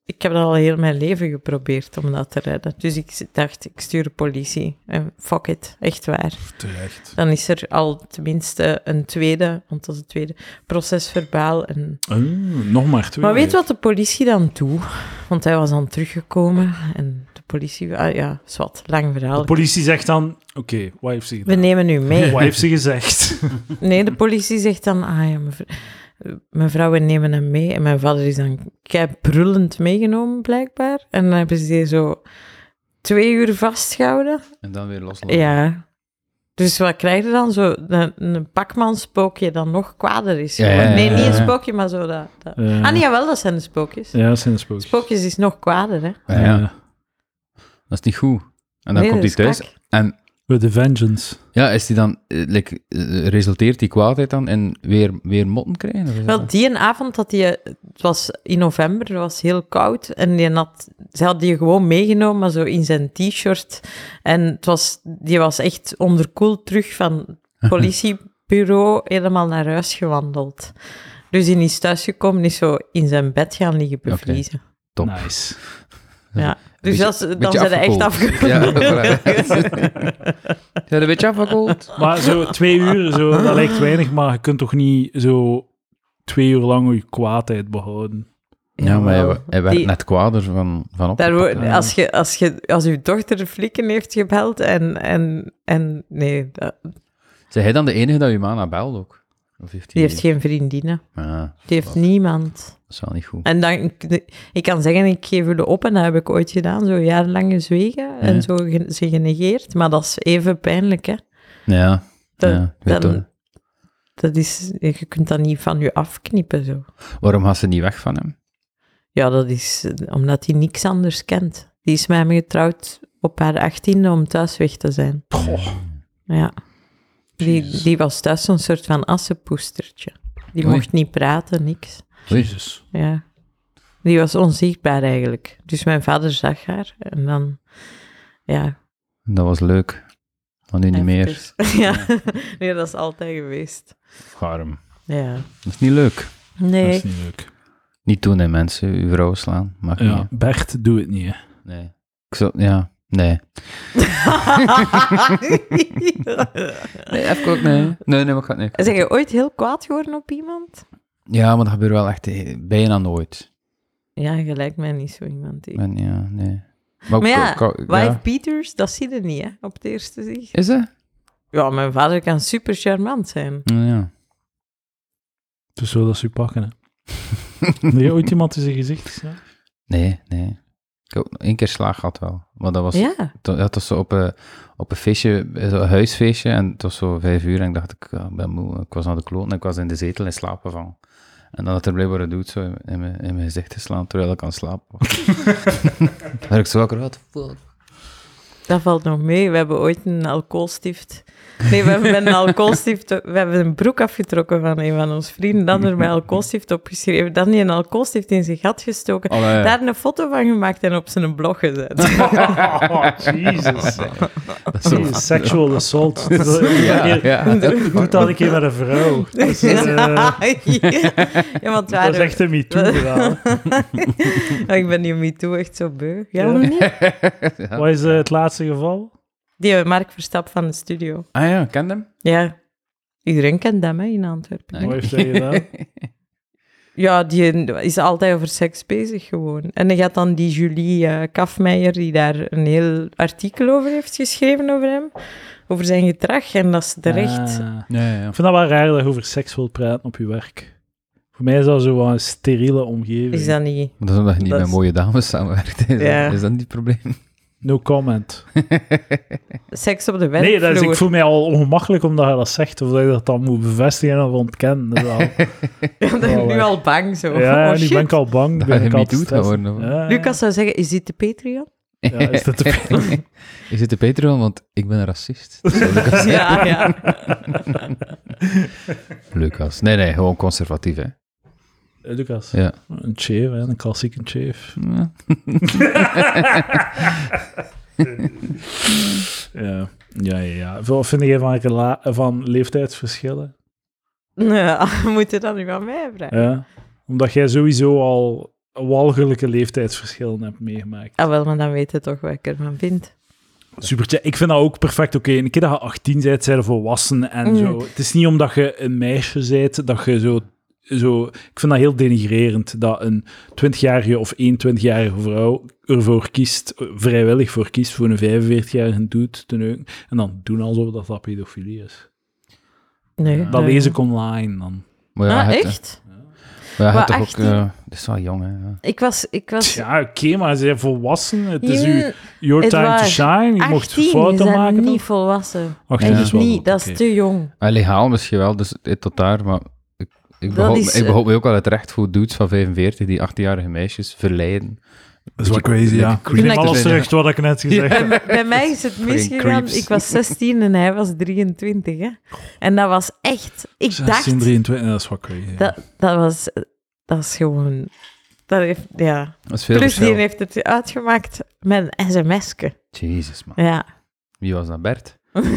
ik heb dat al heel mijn leven geprobeerd om dat te redden. Dus ik dacht, ik stuur de politie. En fuck it, echt waar. Terecht. Dan is er al tenminste een tweede, want dat is het tweede, procesverbaal. En... Oh, nog maar twee. Maar weet wat de politie dan doet? Want hij was dan teruggekomen en de politie... Ah, ja, zwart, lang verhaal. De politie zegt dan... Oké, okay, wat heeft ze We gedaan? nemen u mee. Wat heeft ze gezegd? Nee, de politie zegt dan... Ah ja, mevrouw, mevrouw, we nemen hem mee. En mijn vader is dan kei brullend meegenomen, blijkbaar. En dan hebben ze die zo twee uur vastgehouden. En dan weer loslaten. Ja. Dus wat krijg je dan? Zo een, een pakmanspookje dat nog kwader is. Ja, ja, ja, nee, niet ja, een ja. spookje, maar zo dat... dat. Ja. Ah, nee, jawel, dat zijn de spookjes. Ja, dat zijn de spookjes. Spookjes is nog kwader, hè? Ja, ja. Dat is niet goed. En dan Nee, komt dat hij is thuis. kak. En With the vengeance. ja, is die dan, eh, like, eh, resulteert die kwaadheid dan in weer, weer motten krijgen? Of is Wel, dat- die een avond dat hij... Het was in november, het was heel koud. En die had, ze had die gewoon meegenomen, maar zo in zijn t-shirt. En het was, die was echt onderkoeld terug van het politiebureau helemaal naar huis gewandeld. Dus hij is thuisgekomen, is zo in zijn bed gaan liggen bevriezen. Top. Nice. Ja. Dus Beetje- dat is, dan beetje zijn hij echt afgekoeld. afgekoeld. Ja, ja, een beetje afgekoeld. Maar zo twee uur, zo, dat lijkt weinig, maar je kunt toch niet zo twee uur lang je kwaadheid behouden. Ja, maar hij, Jawel. hij werd Die- net kwader van, van op. Daar wo- Ja. als, je, als, je, als uw dochter flikken heeft gebeld en... en, en nee, dat, Zijn hij dan de enige dat je man naar belt ook? Of heeft die hij... heeft geen vriendinnen. Ja, Die heeft niemand. dat is wel niet goed. En dan, ik, ik kan zeggen, ik geef jullie op, en dat heb ik ooit gedaan, zo jarenlang gezwegen Ja. en zo ge- ze genegeerd, maar dat is even pijnlijk, hè. Ja, Dat, ja, ik weet dan- het. dat is, je kunt dat niet van je afknippen, zo. Waarom gaat ze niet weg van hem? Ja, dat is eh, omdat hij niks anders kent. Die is met hem getrouwd op haar achttiende om thuis weg te zijn. Goh. Ja. Die, die was thuis zo'n soort van assenpoestertje. Die Oei. mocht niet praten, niks. Oei. Jezus. Ja. Die was onzichtbaar eigenlijk. Dus mijn vader zag haar en dan, ja. Dat was leuk. Maar nu niet meer. even- Ja, nee, dat is altijd geweest. Arm. Ja. Dat is niet leuk. Dat Nee. is niet leuk. Niet doen, hè, mensen. Uw vrouw slaan. Mag Ja, niet. Bert, doe het niet, hè. Nee. Ik zou... Ja. Nee. Nee, even ook nee. Nee, nee, maar ik ga het niet. Zeg je ooit heel kwaad geworden op iemand? Ja, maar dat gebeurt wel echt eh, bijna nooit. Ja, je lijkt mij niet zo iemand. die- En, ja, nee. Maar ik- ja, ik- ik- Wife Peters, dat zie je niet, hè, op het eerste zicht. Is het? Ja, mijn vader kan super charmant zijn. Ja. Het is zo dat ze je pakken, hè. Heb je ooit iemand in zijn gezicht geslagen? Nee, nee. Ik heb ook één keer slaag gehad wel. Maar dat was, Ja. dat, dat was zo op een, op een feestje, zo'n huisfeestje. En het was zo vijf uur en ik dacht, ik ja, ik ben moe. Ik was aan de kloot en ik was in de zetel in slaap gevallen. En dan had er blijkbaar een dude zo in, in mijn, in mijn gezicht geslaan terwijl ik aan het slapen was. Dan werd ik zo wakker, what the fuck? Dat valt nog mee. We hebben ooit een alcoholstift... Nee, we hebben met een alcoholstift... We hebben een broek afgetrokken van een van onze vrienden. Dan er met alcoholstift opgeschreven. Dan die een alcoholstift in zijn gat gestoken. Allee. Daar een foto van gemaakt en op zijn blog gezet. Oh, Jesus. Dat is zo- Jezus, sexual assault. Ja, ja. Doe dat een keer met een vrouw. Dat is, eh, Ja, want dat is waren... echt een MeToo-verhaal. Ik ben die MeToo echt zo beu. Jij nog niet? Ja. Wat is eh, het laatste geval? Die Mark Verstappen van de studio. Ah ja, ken je hem? Ja. Iedereen kent hem, hè, in Antwerpen. Wat heeft hij gedaan? Ja, die is altijd over seks bezig gewoon. En dan gaat dan die Julie uh, Kafmeijer, die daar een heel artikel over heeft geschreven over hem, over zijn gedrag. En dat is terecht. Ah. Ja, ja, ja. Ik vind dat wel raar dat je over seks wilt praten op je werk. Voor mij is dat zo wel een steriele omgeving. Is dat niet... Maar dat is omdat je niet Dat met is- mooie dames samenwerkt. Is, Ja. dat, is dat niet het probleem? No comment. Seks op de werkvloer. Nee, dat is, ik voel mij al ongemakkelijk omdat je dat zegt, of dat je dat dan moet bevestigen of ontkennen. Dat is al- Ja, dan ben ik nu al bang zo. ja, Oh, nu shit. ben ik al bang. Dat ben je ik al niet te doet stressen. geworden. Ja, Lucas zou zeggen, is dit de Patreon? Ja, is dat te Je zit de Patreon, want ik ben een racist. Zo, Lucas. Ja, ja. Lucas. Nee, nee, gewoon conservatief, hè. Eh, Lucas, Ja. een chave, hè, een klassieke chave. Ja. Ja, ja, ja. ja. Wat vind jij van, rela- van leeftijdsverschillen? Ja, moet je dat nu aan mij vragen? Ja. Omdat jij sowieso al walgelijke leeftijdsverschillen hebt meegemaakt. Ah, wel, maar dan weet je toch wat ik ervan vind. Supertje. Ik vind dat ook perfect oké. Een keer dat je achttien bent, zijn volwassen en Mm. zo. Het is niet omdat je een meisje bent, dat je zo... zo ik vind dat heel denigrerend, dat een twintigjarige of eenentwintigjarige vrouw ervoor kiest, vrijwillig voor kiest, voor een vijfenveertigjarige dude te neuken. En dan doen alsof dat, dat pedofilie is. Nee. Dat nee. lees ik online dan. Maar ja, Ah, het, echt? Maar ja, Maar het toch ook... achttien? eh, dat is wel jong, hè. Ja. Ik was... Ik was Ja, oké, maar ze zijn volwassen. Het is Hier- uw, your het time to waar. shine. Je mocht achttien, je fouten bent maken. niet toch? volwassen. achttien Nee, is wel niet, goed, dat is oké. te jong. Maar legaal misschien wel, dus het tot daar, maar ik, ik Dat behoud, is, ik eh, behoud mij ook wel het recht voor dudes van vijfenveertig die achttienjarige meisjes verleiden. Dat is wel crazy, ja. Like Ik neem creep alles te terug wat ik net gezegd heb. Bij, bij mij is het misgegaan. creeps. Ik was zestien en hij was drieëntwintig. Hè. En dat was echt... Ik dacht... zestien, drieëntwintig, dat is wel crazy. ja. Dat, dat was... Dat is gewoon... Dat heeft... Ja. Dat is veel Plus, die verschil. heeft het uitgemaakt met een sms'ke. Jezus, man. Ja. Wie was dat? Bert?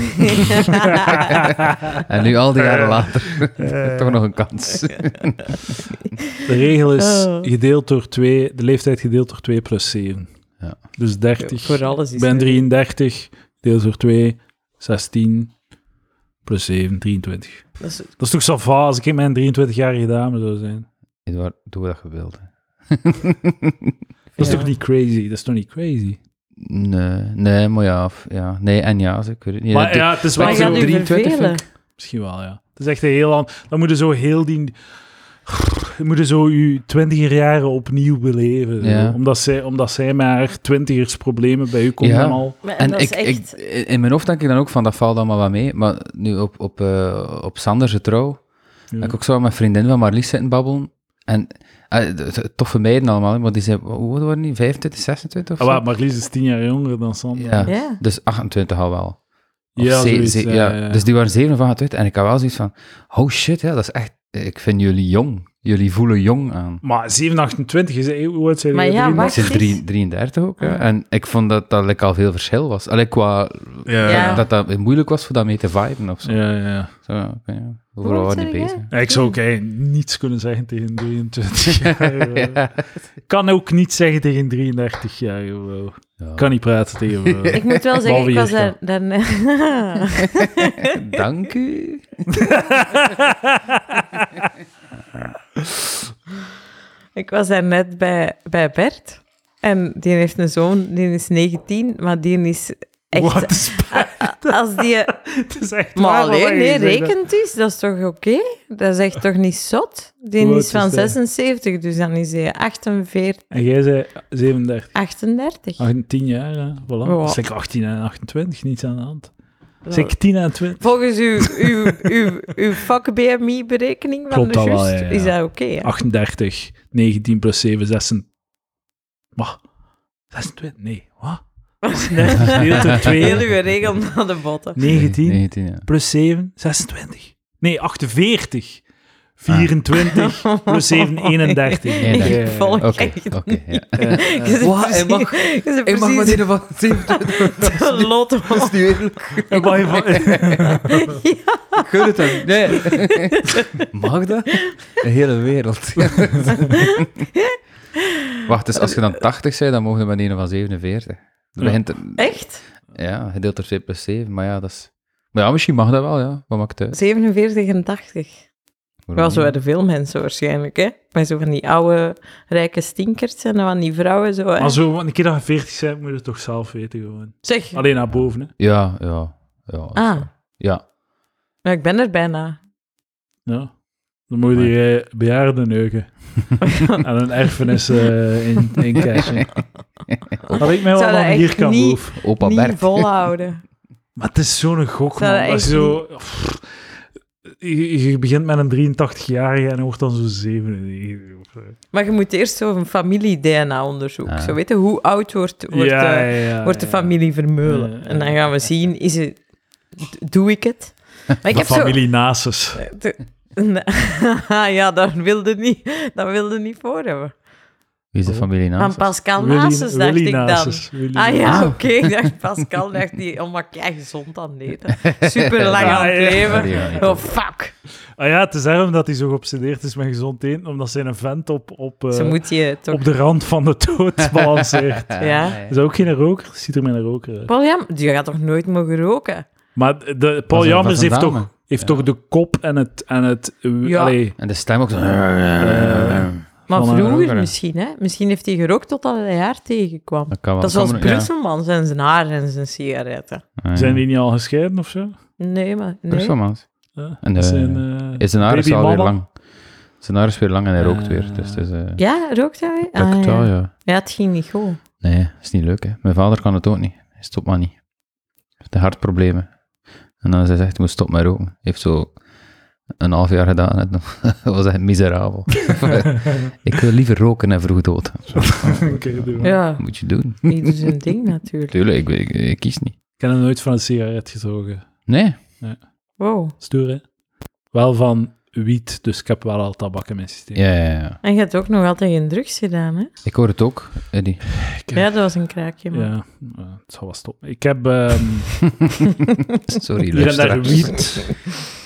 En nu al die jaren later, toch nog een kans. De regel is Oh. gedeeld door twee, de leeftijd gedeeld door twee plus zeven. Ja. Dus dertig. Voor alles is Ik ben het. drieëndertig, gedeeld door twee, zestien, plus zeven, drieëntwintig. Dat is- Dat is toch zo va als ik mijn drieëntwintigjarige dame zou zijn. Eduard, doe wat je wilt. hè. Dat is Ja. toch niet crazy? Dat is toch niet crazy? Nee, nee, maar ja, of- ja. Nee en ja, zeg, ik weet het niet. Maar Dat- ja, het is Maar wel je zo... gaat u drieëntwintig vervelen. vind Misschien wel, ja. Het is echt een heel... aan- Dan moet je zo heel die... Je moet zo je twintiger jaren opnieuw beleven. zo. Ja. Omdat, zij, omdat zij met haar twintigers problemen bij u komt Ja. dan al... Maar En dat ik, is echt... ik, in mijn hoofd denk ik dan ook van, dat valt allemaal wel mee. Maar nu op, op, eh, op Sanders' trouw, Ja. heb ik ook zo met vriendin van Marlies zitten babbelen. En eh, de- de- toffe meiden allemaal, hè, maar die zijn, hoe oud waren die? vijfentwintig, zesentwintig of Ah, zo? wat, Marlies is tien jaar jonger dan Sander. Ja. Ja. Dus achtentwintig al wel. Of Ja, ze- zoiets, ze- ja, ja. ja. Dus die waren zeven of achtentwintig. En ik had wel zoiets van, oh shit, ja, dat is echt... Ik vind jullie jong. Jullie voelen jong aan. Maar zeven, achtentwintig is... Hoe oud zijn Maar jullie? ja, Drie- wacht. Ze is is- drie- drieëndertig ook, hè. Ah. En ik vond dat dat like, al veel verschil was. Allee, qua... Ja, Ja. Dat dat moeilijk was voor dat mee te viben of zo. ja, ja. Zo, ja, oké, ja. Hoe Overal oud waren die zijn bezig. jij? Ja, ik zou ook eigenlijk niets kunnen zeggen tegen drieëntwintig jaar. Ja. Ik kan ook niet zeggen tegen drieëndertig jaar. Joh. Ja. Ik kan niet praten tegen vrouw. Ik moet wel zeggen, ik was Behalve daar... Dan, Dank u. ik was daar net bij, bij Bert. En die heeft een zoon, die is negentien, maar die is echt... Wat is Als die... Het is echt Maar waar, alleen, wat nee, je zegt. rekent is, dat is toch oké? Dat is echt toch niet zot? Die Hoe oud is van is hij? zesenzeventig, dus dan is hij achtenveertig, En jij zei zevenendertig. achtendertig. tien jaar, hè? Voilà. Ja. Dat is like achttien en achtentwintig, niets aan de hand. Zeg tien en twintig. Volgens uw, uw, uw, uw fuck B M I-berekening van Klopt de dat wel, Just, ja, ja. is dat oké, hè? achtendertig, negentien plus zeven, zesentwintig. Wat? zesentwintig? Nee, wat? zesentwintig gedeeld door twee. Heel uw regel naar de botten. negentien negentien, ja. plus zeven, zesentwintig. Nee, achtenveertig. vierentwintig plus zeven, eenendertig. eenendertig. Ik volg Oké, echt oké, niet. ja. Je zit Wat? Hij precies- mag- je zit Ik mag maar precies niet van zevenentwintig. de lotto. Dat is niet eerlijk. En wat je van- Gun het hem. Nee. Mag dat? De hele wereld. Wacht, dus als je dan tachtig bent, dan mogen we met een van zevenenveertig. Dat Ja. begint... Echt? Ja, gedeeld door twee plus zeven, maar ja, dat is... Maar ja, misschien mag dat wel, ja. Wat maakt het uit? zevenenveertig en tachtig. Waarom Wel, zo niet? hadden veel mensen waarschijnlijk, hè? Met zo van die oude, rijke stinkers en dan van die vrouwen zo, hè? Maar zo, een keer dat je veertig bent, moet je het toch zelf weten gewoon. Zeg, Alleen naar boven, hè. Ja, ja. Ja, ah, ja. maar ik ben er bijna. Ja. Dan moet je uh, bejaarden neuken. En een erfenis uh, in, in cashen. Dat ik mij wel Zou dat van hier echt kan niet- boven. Opa Niet Bert. volhouden. Maar het is zo'n gok, Zou man. dat Als je echt zo... pff, je, je begint met een drieëntachtig-jarige en wordt dan zo zevenennegentig. of zo. Maar je moet eerst zo een familie-D N A-onderzoek. Ah. Zo weten hoe oud wordt, wordt, ja, de, ja, ja, wordt de ja. familie Vermeulen. Ja, ja, En dan gaan we zien, is het, d- doe ik het? Maar ik De heb familie Nasus. zo... de- Nee. Ja, daar wilde niet, daar wilde niet voor hebben. Wie is de familie Van naast? Pascal Willy- Nasus, dacht Willy ik dan. Nasus, Willy Ah ja, Nasus. oké. Ik dacht Pascal, dacht die, oh, maar kei gezond aan het eten. Super lang aan het Ja, ja. leven. Die gaat niet Oh, op. fuck. Ah ja, het is daarom dat hij zo geobsedeerd is met gezond eten, omdat zijn een vent op, op, eh, Ze moet je toch... op de rand van de dood balanceert. Ja. Is dat ook geen roker? Ziet er met een roker uit. Paul Jam, die gaat toch nooit mogen roken? Maar de, Paul Was een- Jammers was een heeft, dame. toch, heeft Ja. toch de kop en het... En het eh, Ja. allee, En de stem ook zo... Maar Van een vroeger roker, hè. misschien, hè? Misschien heeft hij gerookt totdat hij haar tegenkwam. Dat kan wel. Dat is zoals Kan- ja. Brusselmans en zijn haar en zijn sigaretten. Ah, ja. zijn die niet al gescheiden of zo? Nee, maar... Nee. Brusselmans. Ja, En dat de- zijn, eh, Is zijn haar is al weer babymama. lang. Zijn haar is weer lang en hij rookt Ah. weer. Dus het is... eh Ja, rookt hij weer? lukt Ah, wel, ja. ja. Ja, het ging niet goed. Nee, dat is niet leuk, hè. Mijn vader kan het ook niet. Hij stopt maar niet. Hij heeft hartproblemen. En dan is hij zegt, hij moet stoppen met roken. Hij heeft zo een half jaar gedaan. En dat was echt miserabel. Ik wil liever roken en vroeg dood. Zo, Oké, doe maar. Ja, dat moet je doen. ieder zijn ding natuurlijk. Tuurlijk, ik, ik, ik kies niet. Ik heb nog nooit van een sigaret gezogen. Nee. Wow. Stoer, hè? Wel van wiet, dus ik heb wel al tabak in mijn systeem. Ja, ja, ja. En je hebt ook nog altijd geen drugs gedaan, hè? Ik hoor het ook, Eddie. Ik- Ja, dat was een kraakje, man. Ja, eh, het zal wel stoppen. Ik heb ehm, Sorry, hier en daar luisteraars. wiet,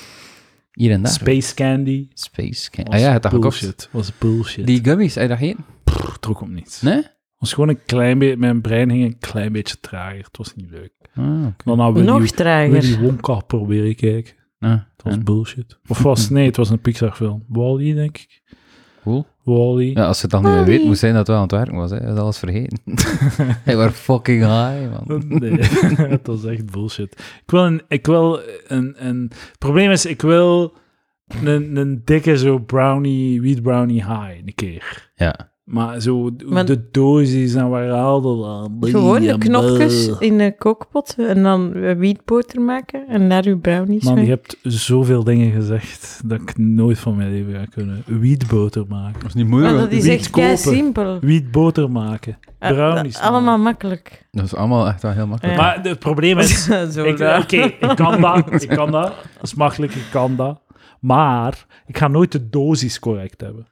Hier en daar. space candy. Space. Can- Was Ah ja, het had gekocht. bullshit. Was bullshit. Die gummies, heb je dat geen? Pff, trok op niets. Nee? was gewoon een klein beetje... Mijn brein ging een klein beetje trager. Het was niet leuk. Ah, oké. Dan nou Willy, Nog trager. Willy Wonka proberen kijken. Ah, Het was en? bullshit. Of was... Nee, het was een Pixar-film. Wall-E, denk ik. Cool. Wall-E. Ja, als je het dan niet meer weet, moest zijn dat het wel aan het werken was. Hè. Dat is alles vergeten. Hij was fucking high, man. Nee, het was echt bullshit. Ik wil een... Ik wil een, een het probleem is, ik wil een, een dikke zo brownie, wheat brownie high een keer. Ja. Maar zo Maar- de doosjes en waar haalde dat? Gewoon de Ja, knopjes bleh. in een kookpot en dan wietboter maken en daar uw brownies Man, mee. je hebt zoveel dingen gezegd dat ik nooit van mijn leven ga kunnen. Wietboter maken. Dat is niet Maar dat is wiet echt kei kopen. simpel. Wietboter maken. Eh, Brownies dat- Allemaal makkelijk. Dat is allemaal echt wel heel makkelijk. Ja. Maar het probleem is... Zo ik- raar. Oké, ik kan dat. Ik kan dat. Dat is makkelijk, ik kan dat. Maar ik ga nooit de dosis correct hebben.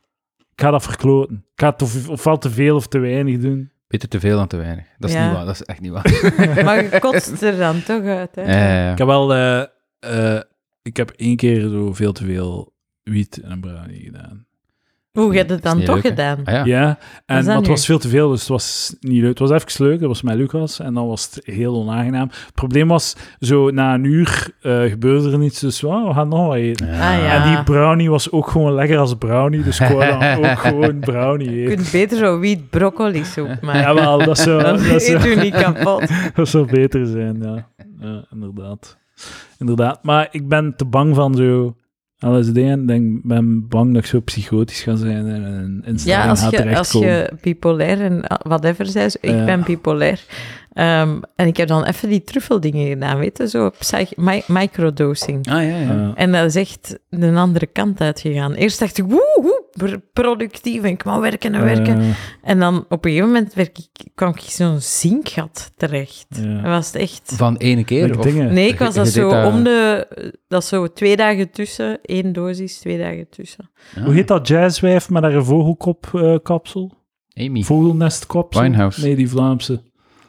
Ik ga dat verkloten. Ik ga het of, ofwel te veel of te weinig doen. Beter te veel dan te weinig. Dat is Ja. niet waar. Dat is echt niet waar. Maar je kotst er dan toch uit, hè? Eh, Ik heb wel... eh, eh, ik heb één keer zo veel te veel wiet en een brownie gedaan. Hoe heb je het dan niet toch leuk, hè? gedaan? ah, ja. Ja, en, dat maar het nu? was veel te veel, dus het was niet leuk. Het was even leuk, dat was met Lucas, en dan was het heel onaangenaam. Het probleem was, zo na een uur eh, gebeurde er niets, dus wow, we gaan nog wat eten. Ah, ja. En die brownie was ook gewoon lekker als brownie, dus ik wou dan ook gewoon brownie Je eten. kunt beter zo wiet broccoli soep maken. Jawel, dat zou, Dan dat, eet zou, u niet kapot. dat zou beter zijn, ja. Ja, inderdaad. Inderdaad, maar ik ben te bang van zo... L S D en ik denk, ben bang dat ik zo psychotisch ga zijn en een Ja, instelling als ga je, als terechtkomen. je bipolair en whatever zei, zo, ik Ja. ben bipolair. Ehm, en ik heb dan even die truffeldingen gedaan, weet je, zo psych- mi- microdosing. Ah, ja, ja. Ja. En dat is echt de andere kant uitgegaan. Eerst dacht ik, woe, woe, pr- productief en ik mag werken en werken. Eh, En dan op een gegeven moment werk ik, kwam ik in zo'n zinkgat terecht. Ja. Dat was het echt... Van ene keer? welke Of? dingen? Nee, ik was Je- dat je zo deed dat- om de... Dat is zo twee dagen tussen, één dosis, twee dagen tussen. Ah. Hoe heet dat jazzwijf met haar vogelkop-kapsel? Amy. Vogelnestkapsel? Winehouse. Nee, die Vlaamse.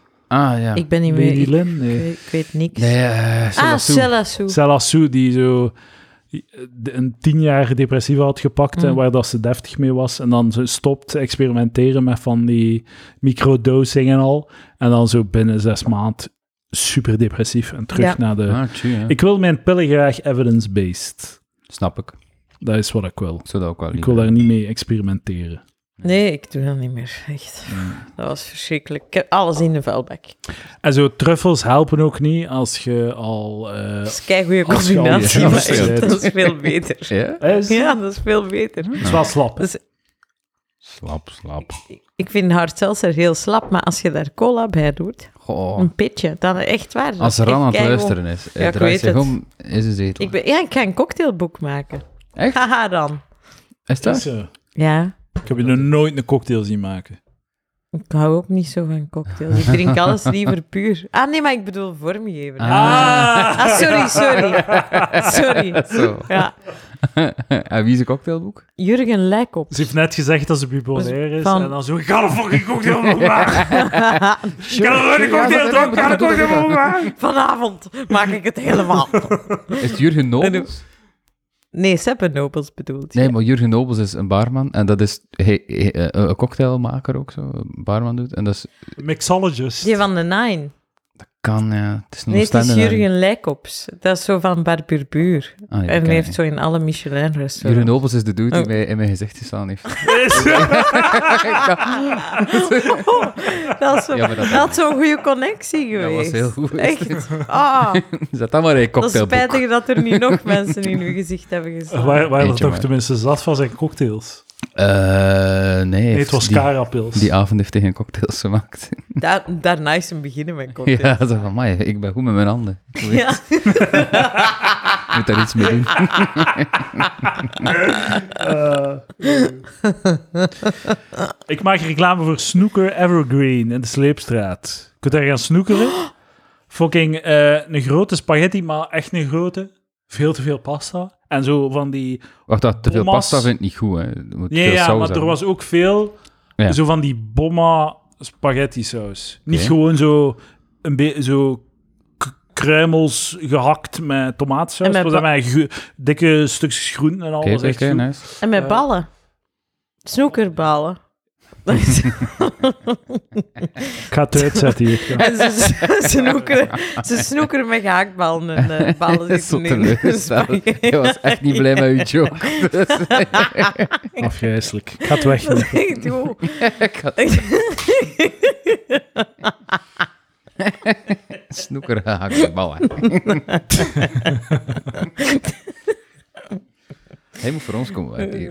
Ah, ja. Ik ben niet meer... Lady Ik, Lynn? ik Nee. weet, ik weet niks. Nee, eh ah, Cella Sue. Cella Sue. Cella Sue, die zo die, de- een tienjarige depressieve had gepakt en Mm. waar dat ze deftig mee was. En dan ze stopt te experimenteren met van die microdosing en al. En dan zo binnen zes maanden super depressief en terug Ja. naar de... Ah, tjie, ja. Ik wil mijn pillen graag evidence-based. Snap ik. Dat is wat ik wil. Ik zou dat ook wel Ik liever. wil daar niet mee experimenteren. Nee, ik doe dat niet meer. Echt. Dat was verschrikkelijk. Ik heb alles in de vuilbak. En zo truffels helpen ook niet als je al... eh, Dat is een goede Als je al combinatie, je maar gas echt, zet. dat is veel beter. Ja? is, Ja, dat is veel beter. Het is wel slap. Dus Slap, slap. ik vind hard seltzer heel slap, maar als je daar cola bij doet, Goh. een pitje, dan echt waar. dat Als is Ran echt aan het keigoed. luisteren is, Ja, hij ik draait weet zich het. om, is een zetel. Ik ben, ja, ik ga een cocktailboek maken. Echt? Haha, dan. Is Dat is, dat? eh, Ja, ik heb je nog nooit een cocktail zien maken. ik hou ook niet zo van cocktails. Ik drink alles liever puur. Ah, nee, maar ik bedoel vormgeven. Ah. Ah, sorry, sorry. Sorry. Zo. Ja. En wie is een cocktailboek? Jurgen Lijkop. Ze heeft net gezegd dat ze bipolair is. Van- En dan zo, ik ga een fucking cocktail omhoog maken. Ik ga een cocktail drinken, ik ga een cocktail omhoog maken. Vanavond maak ik het helemaal. Is het Jurgen Nobels? Nee, Seppe Nobels bedoelt je. Nee, maar Jurgen Nobels is een barman. En dat is hij, hij, eh, een cocktailmaker ook zo. Een barman doet. En dat is, Mixologist. Die van de Nine. kan, ja. Het is een Nee, het is Oostende- Jurgen Lijkops. Dat is zo van Barburbuur. Ah, nee, dat En ken die ik heeft zo in alle Michelin-restaurants. Jurgen Nobels is de dude die Oh. mij in mijn gezicht gestaan heeft. Dat, is zo, Ja, maar dat- dat had zo'n goede connectie Dat geweest. was heel goed. Echt. Ah, Zet dat maar in je dat is cocktailboek. spijtig dat er niet nog mensen in uw gezicht hebben gestaan. Waar, waar er Eentje toch maar. tenminste zat van zijn cocktails. Eh, nee, Nee, het was die, Carapils. die avond heeft hij geen cocktails gemaakt. Da daarna is hem beginnen met cocktails. Ja, zo van, "Amai, ik ben goed met mijn handen. Ik weet- Ja. moet daar iets mee doen. Eh, ik maak reclame voor Snooker Evergreen in de Sleepstraat. Je kunt daar gaan snoekeren. Fucking eh, een grote spaghetti, maar echt een grote. Veel te veel pasta. En zo van die... Wacht, dat, te veel Bommas. pasta vind ik niet goed. Hè. Er moet Ja, veel ja, saus maar er hebben. was ook veel... Ja. Zo van die bomma spaghetti saus. Niet Oké. gewoon zo... Een beetje zo... k- Kruimels gehakt met tomaatsaus. En Het met was met gu- dikke stukjes groenten en Oké, alles. oké, echt oké, goed. nice. En met Eh. ballen. Snoekerballen. Dat is- Ik ga het uitzetten hier. en ze, ze, snoekeren, ze snoekeren met gehaktballen en uh, ballen Dat is zo zitten in de teleurgesteld. spaghetti. Je was echt niet blij met je joke. Dus, Afgrijselijk. Ik ga het weg. Dat is echt goed. ik had snoeker gehakt ballen. Hij moet voor ons komen uit hier.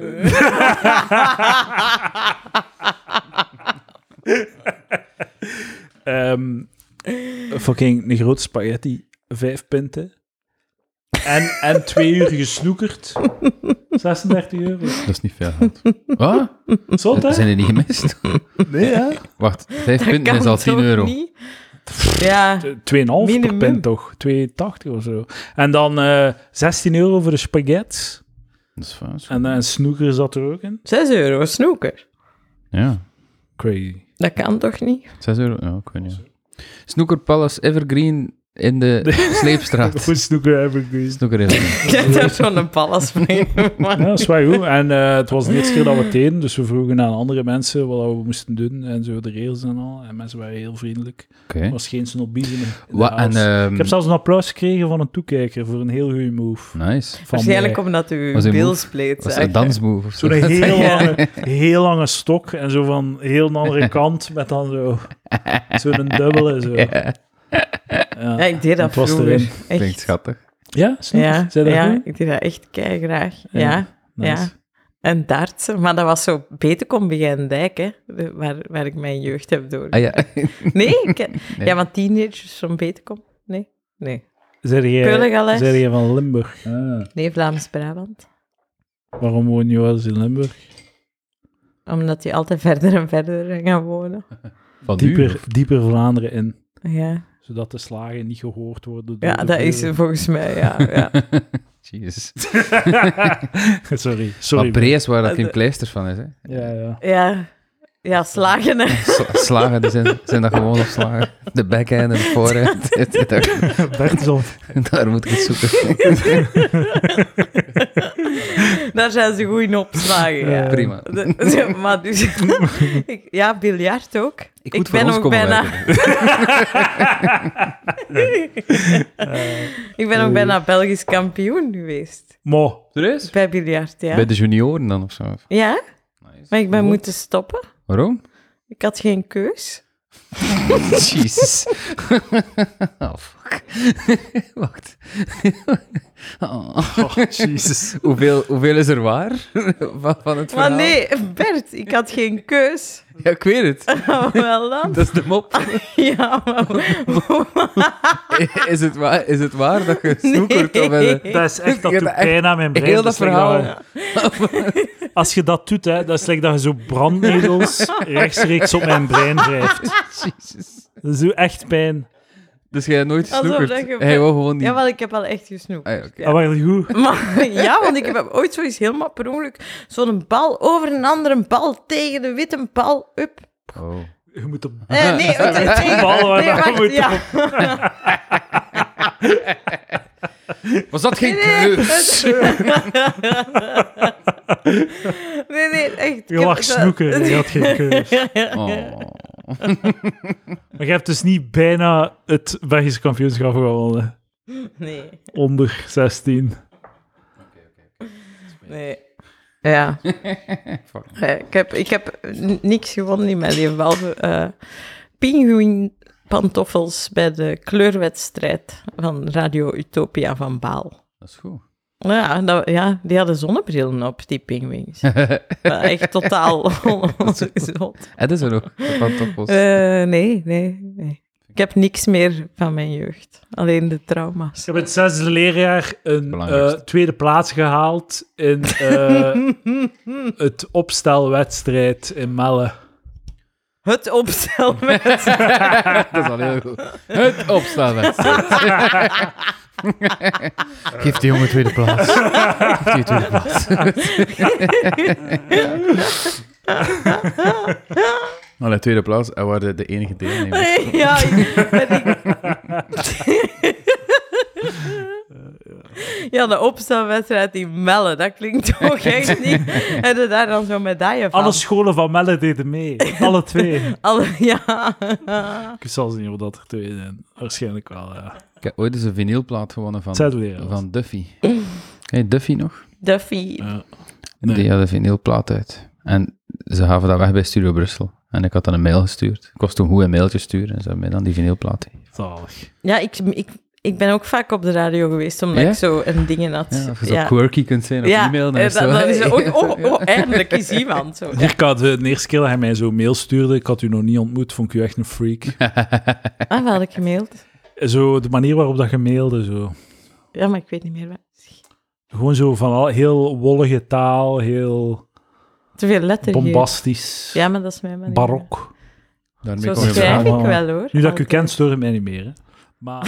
Ehm, fucking een grote spaghetti. Vijf pinten. En, en twee uur gesnoekerd. zesendertig euro. Dat is niet veel geld. Wat? Zot, hè? Zijn er niet gemist? Nee, hè? Wacht, vijf Dat punten is kan al tien toch euro. niet? Ja, twee komma vijf per Minimum. pint, toch? twee tachtig of zo. En dan eh zestien euro voor de spaghetti. Dat is fijn. En een snoeker zat er ook in. zes euro snoeker. Ja, Dat Crazy. kan toch niet? zes euro. Ja, ik weet niet. Snooker Palace Evergreen in de Sleepstraat. Voor snoeker Evergreen. Snooker Evergreen. Ik heb daar zo'n ballas mee. Ja, dat is wel goed. En eh, het was de eerste keer dat we het deden, dus we vroegen aan andere mensen wat we moesten doen en zo de regels en al. En mensen waren heel vriendelijk. Oké. Er was geen snobisme. in de Wa- En, house. ehm, Ik heb zelfs een applaus gekregen van een toekijker voor een heel goede move. nice. Van Waarschijnlijk mij. omdat u Was een Bill move? spleet. Was dat een dansmove of zo? Zo'n heel Ja. lange, heel lange stok en zo van heel de andere kant met dan zo zo'n dubbele. Zo. Ja, Ja, ik deed dat Het was vroeger. erin. klinkt Echt. schattig. Ja, snoeker? Ja, Zei dat ja goed? ik deed dat echt keigraag. Ja, Ja, ja. nice. En dartsen. Maar dat was zo beter kom bij Dijk, hè. de- Waar, waar ik mijn jeugd heb door. Ah ja. Nee? Ik, Nee. Ja, want teenagers van Betekom? Nee. Nee. Zei jij, Peulengales? zei jij van Limburg? Ah. Nee, Vlaams-Brabant. Waarom woon je wel eens in Limburg? Omdat die altijd verder en verder gaan wonen. Van nu? Dieper, dieper Vlaanderen in. Ja, Zodat de slagen niet gehoord worden. door ja de dat is buren. volgens mij, ja. ja. Jezus. sorry, sorry. Maar Brees, waar dat Eh, geen pleister van is, hè. Ja, ja. Ja, ja slagen, hè. Sla- slagen, die zijn, zijn dat gewoon op slagen. De backhand en de forehand. daar, Bert is al... daar moet ik het zoeken. Daar zijn ze goed in opslagen, ja. Ja. Prima. De- de- maar dus, ik- ja, biljart ook. Ik moet ben voor ons ook komen bijna, werken. ik ben ook bijna Belgisch kampioen geweest. Mo. Serieus? Bij biljart, ja. Bij de junioren dan of zo? Ja, maar ik ben Wat? moeten stoppen. Waarom? Ik had geen keus. Jezus. Oh, fuck. Wacht. Oh. Oh, Jesus. Hoeveel, hoeveel is er waar van, van het verhaal? Maar nee, Bert, ik had geen keus. Ja, ik weet het. Wel dan. Dat is de mop. Ja, maar... Is het waar, is het waar dat je snoekert? Of is het- Dat is echt, dat Ik doet heb echt pijn aan mijn brein. heel dat is like verhaal. dat- als je dat doet, hè, dat is like dat je zo brandnetels rechtstreeks op mijn brein wrijft. Jezus. Dat is zo echt pijn. Dus jij hebt nooit Alsof gesnoekerd? dat je- Hij wou gewoon niet... Ja, wel, ik heb wel echt gesnoept. Ah, ja, oké. Dat was goed. Maar, ja, want ik heb ooit zoiets helemaal per ongeluk zo'n bal over een andere bal tegen de witte bal. Up. Oh. Je moet op... Eh, nee, het- tegen... Bal waar nee, dat wacht, moet ja. Was dat geen Nee, nee, keus? nee, nee, echt. Je lag snoeken, je had geen keus. Oh. Maar je hebt dus niet bijna het Belgische kampioenschap gewonnen. Nee, Onder zestien. nee. Ja. Ja, ik, heb, ik heb n- niks gewonnen in mijn leven, behalve uh, pinguïnpantoffels bij de kleurwedstrijd van Radio Utopia van Baal. Dat is goed. Ja, dat, ja, die hadden zonnebrillen op, die pinguïns. Ja, echt totaal ongezond. Het is er nog. Pantoffels. Uh, nee, nee, nee. Ik heb niks meer van mijn jeugd. Alleen de trauma's. Ik heb in het zesde leerjaar een uh, Belangrijkste. tweede plaats gehaald in uh, het opstelwedstrijd in Melle. Het opstelwet. Dat is al heel goed. Het opstelwedstrijd. Geef die jongen tweede plaats. Geef die tweede plaats. Allee, tweede plaats. En waren de enige deelnemers. Ja, ik, ben ik... Ja, de opstelwedstrijd in Melle, dat klinkt toch echt niet. En je daar dan zo'n medaille van? Alle scholen van Melle deden mee. Alle twee. Alle, ja. Ik zal niet of dat er twee zijn. Waarschijnlijk wel, ja. Ik heb ooit eens een vinylplaat gewonnen van, Zesde leerjaar. van Duffy. Ken je Duffy nog? Duffy. Ja. Nee. Die had een vinylplaat uit. En ze gaven dat weg bij Studio Brussel. En ik had dan een mail gestuurd. Ik was toen goed een mailtje sturen en ze hebben mij dan die vinylplaat gegeven. Zalig. Ja, ik, ik, ik ben ook vaak op de radio geweest, omdat Ja? ik zo een dingen had. Ja, of je zo quirky kunt zijn op ja, e-mail. eh, En zo. dat, dat is oh, oh, oh, eindelijk is iemand. Zo. Ja. Dirk, de, de eerste keer dat hij mij zo'n mail stuurde, ik had u nog niet ontmoet, vond ik u echt een freak. Ah, wat had ik gemaild? Zo, de manier waarop dat je mailde, zo. Ja, maar ik weet niet meer wat. Gewoon zo van al, heel wollige taal, heel Te veel letter. bombastisch, Ja, maar dat is mijn manier. barok. Daarmee Zo kom je schrijf bij. ik wel, hoor. Nu dat ik u Altijd. ken, stoor ik mij niet meer, hè. Maar